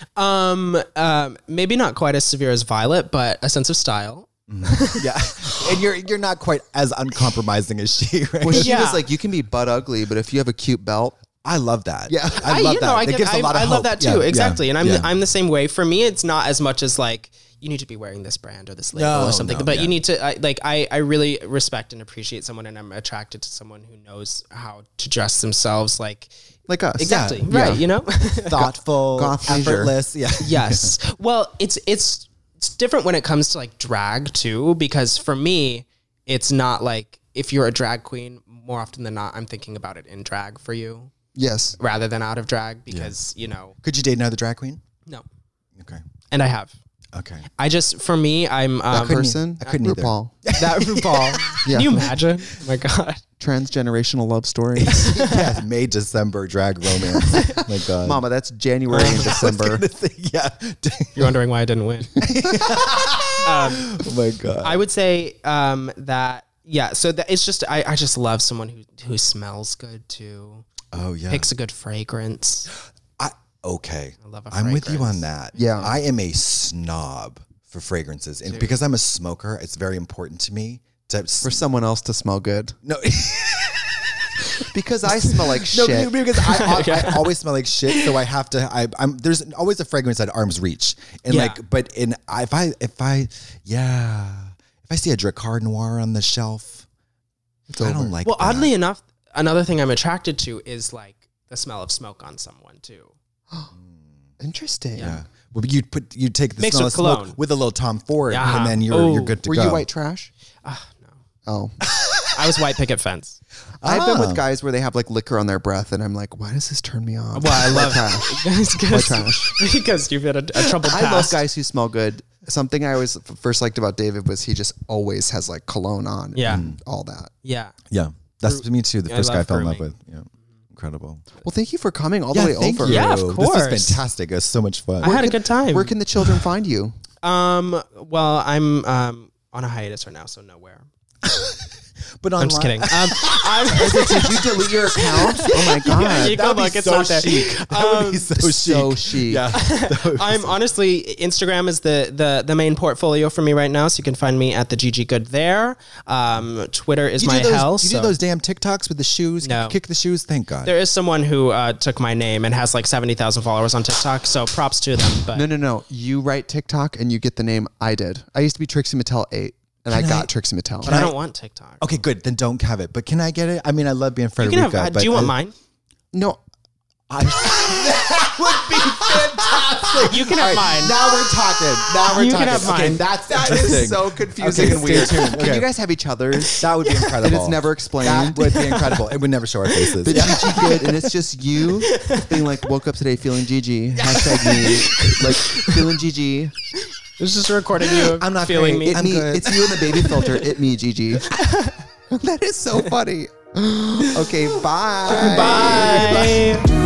Speaker 3: Maybe not quite as severe as Violet, but a sense of style.
Speaker 1: Yeah. And you're not quite as uncompromising as she, right?
Speaker 2: Well, she
Speaker 3: Yeah.
Speaker 2: was like, you can be butt ugly, but if you have a cute belt,
Speaker 1: I love that.
Speaker 2: Yeah.
Speaker 1: I love that. It gives a lot of
Speaker 3: I love
Speaker 1: hope.
Speaker 3: that too.
Speaker 1: Yeah,
Speaker 3: Exactly.
Speaker 1: yeah,
Speaker 3: And
Speaker 1: yeah.
Speaker 3: I'm the same way. For me, it's not as much as like, you need to be wearing this brand or this label
Speaker 1: No,
Speaker 3: or something,
Speaker 1: no,
Speaker 3: but
Speaker 1: yeah.
Speaker 3: you need to I really respect and appreciate someone, and I'm attracted to someone who knows how to dress themselves like
Speaker 2: like us.
Speaker 3: exactly.
Speaker 1: Yeah.
Speaker 3: Right. You know?
Speaker 1: thoughtful,
Speaker 2: Goth leisure.
Speaker 1: effortless. Yeah.
Speaker 3: Yes. Well, it's different when it comes to like drag too, because for me, it's not like if you're a drag queen, more often than not, I'm thinking about it in drag for you
Speaker 2: Yes.
Speaker 3: rather than out of drag because, you know,
Speaker 1: Could you date another drag queen?
Speaker 3: no.
Speaker 1: Okay.
Speaker 3: And I have.
Speaker 1: Okay.
Speaker 3: I just, for me, I'm
Speaker 2: Person?
Speaker 1: I couldn't either.
Speaker 2: RuPaul.
Speaker 3: that RuPaul.
Speaker 2: Yeah.
Speaker 3: Can you imagine? Oh my God.
Speaker 2: Transgenerational love stories.
Speaker 1: Yeah, May, December drag romance. Oh my God.
Speaker 2: Mama, that's January and December.
Speaker 1: Yeah.
Speaker 3: You're wondering why I didn't win.
Speaker 1: Oh my God.
Speaker 3: I would say that, yeah, so that it's just, I just love someone who smells good too,
Speaker 1: Oh yeah.
Speaker 3: picks a good fragrance.
Speaker 1: Okay.
Speaker 3: I love a
Speaker 1: I'm with you
Speaker 3: fragrance.
Speaker 1: on that.
Speaker 2: Yeah.
Speaker 1: I am a snob for fragrances. And because I'm a smoker, it's very important to me to
Speaker 2: For someone else to smell good.
Speaker 1: no,
Speaker 2: Because I smell like
Speaker 1: no,
Speaker 2: shit.
Speaker 1: because I always smell like shit, so I have to. I'm there's always a fragrance at arm's reach, and
Speaker 3: Yeah.
Speaker 1: like, but in if I see a Drakkar Noir on the shelf, I don't like.
Speaker 3: Well,
Speaker 1: that.
Speaker 3: oddly enough, another thing I'm attracted to is like the smell of smoke on someone too.
Speaker 2: Interesting.
Speaker 1: yeah. Well, you'd take the
Speaker 3: Mixed
Speaker 1: smell
Speaker 3: with
Speaker 1: of smoke
Speaker 3: cologne.
Speaker 1: with a little Tom Ford,
Speaker 3: Yeah.
Speaker 1: and then you're
Speaker 3: Oh.
Speaker 1: good to
Speaker 2: Were
Speaker 1: go.
Speaker 2: you white trash?
Speaker 3: No,
Speaker 2: Oh.
Speaker 3: I was white picket fence.
Speaker 2: I've been
Speaker 1: Ah.
Speaker 2: with guys where they have like liquor on their breath, and I'm like, why does this turn me on?
Speaker 3: Well, I love
Speaker 2: White trash.
Speaker 3: because you've had a troubled past.
Speaker 2: I love guys who smell good. Something I always first liked about David was he just always has like cologne on.
Speaker 3: Yeah.
Speaker 2: And all that.
Speaker 3: Yeah.
Speaker 1: Yeah, that's me too. The
Speaker 3: I
Speaker 1: first guy I
Speaker 3: love
Speaker 1: fell in love with.
Speaker 3: grooming.
Speaker 1: Yeah, incredible.
Speaker 2: Well, thank you for coming all the way
Speaker 1: thank
Speaker 2: over.
Speaker 1: you.
Speaker 3: Yeah, of
Speaker 1: This
Speaker 3: course.
Speaker 1: is fantastic. It was so much fun.
Speaker 3: I had a good time.
Speaker 2: Where can the children find you?
Speaker 3: Well, I'm on a hiatus right now, so nowhere.
Speaker 1: But
Speaker 3: I'm just kidding.
Speaker 2: Did you delete your account? Oh my god.
Speaker 3: You go look, it's not there.
Speaker 1: That would be so chic.
Speaker 2: So chic.
Speaker 1: Yeah.
Speaker 3: I'm honestly, Instagram is the main portfolio for me right now, so you can find me at the GG Good there. Twitter is my hell.
Speaker 1: You
Speaker 3: so
Speaker 1: do those damn TikToks with the shoes.
Speaker 3: No.
Speaker 1: Kick the shoes. Thank God.
Speaker 3: there is someone who took my name and has like 70,000 followers on TikTok, so props to them. But
Speaker 2: No. You write TikTok and you get the name I did. I used to be Trixie Mattel 8 and I got Trixie Mattel.
Speaker 3: but I don't want TikTok.
Speaker 1: Okay, good. Then don't have it. But can I get it? I mean, I love being
Speaker 3: You
Speaker 1: Frederica.
Speaker 3: can have.
Speaker 1: but
Speaker 3: Do you want mine?
Speaker 2: No.
Speaker 1: That would be fantastic.
Speaker 3: You can have mine.
Speaker 1: Now we're talking. Now we're
Speaker 3: You
Speaker 1: talking.
Speaker 3: can have
Speaker 1: Okay,
Speaker 3: mine.
Speaker 1: that's
Speaker 2: That
Speaker 1: interesting.
Speaker 2: is so confusing
Speaker 1: Okay,
Speaker 2: and weird.
Speaker 1: stay tuned.
Speaker 2: Can
Speaker 1: Okay.
Speaker 2: you guys have each other's?
Speaker 1: That would be incredible.
Speaker 2: And it's never explained.
Speaker 1: That would be incredible. It would never show our faces.
Speaker 2: The GG Good, and it's just you being like, woke up today feeling GG. Hashtag me. Like, feeling GG.
Speaker 3: It's just recording you.
Speaker 1: I'm not
Speaker 3: feeling
Speaker 1: great.
Speaker 3: me.
Speaker 1: I'm
Speaker 2: Me,
Speaker 1: good.
Speaker 2: it's you and the baby filter. It me, GG. That is so funny. Okay, bye.
Speaker 3: Bye.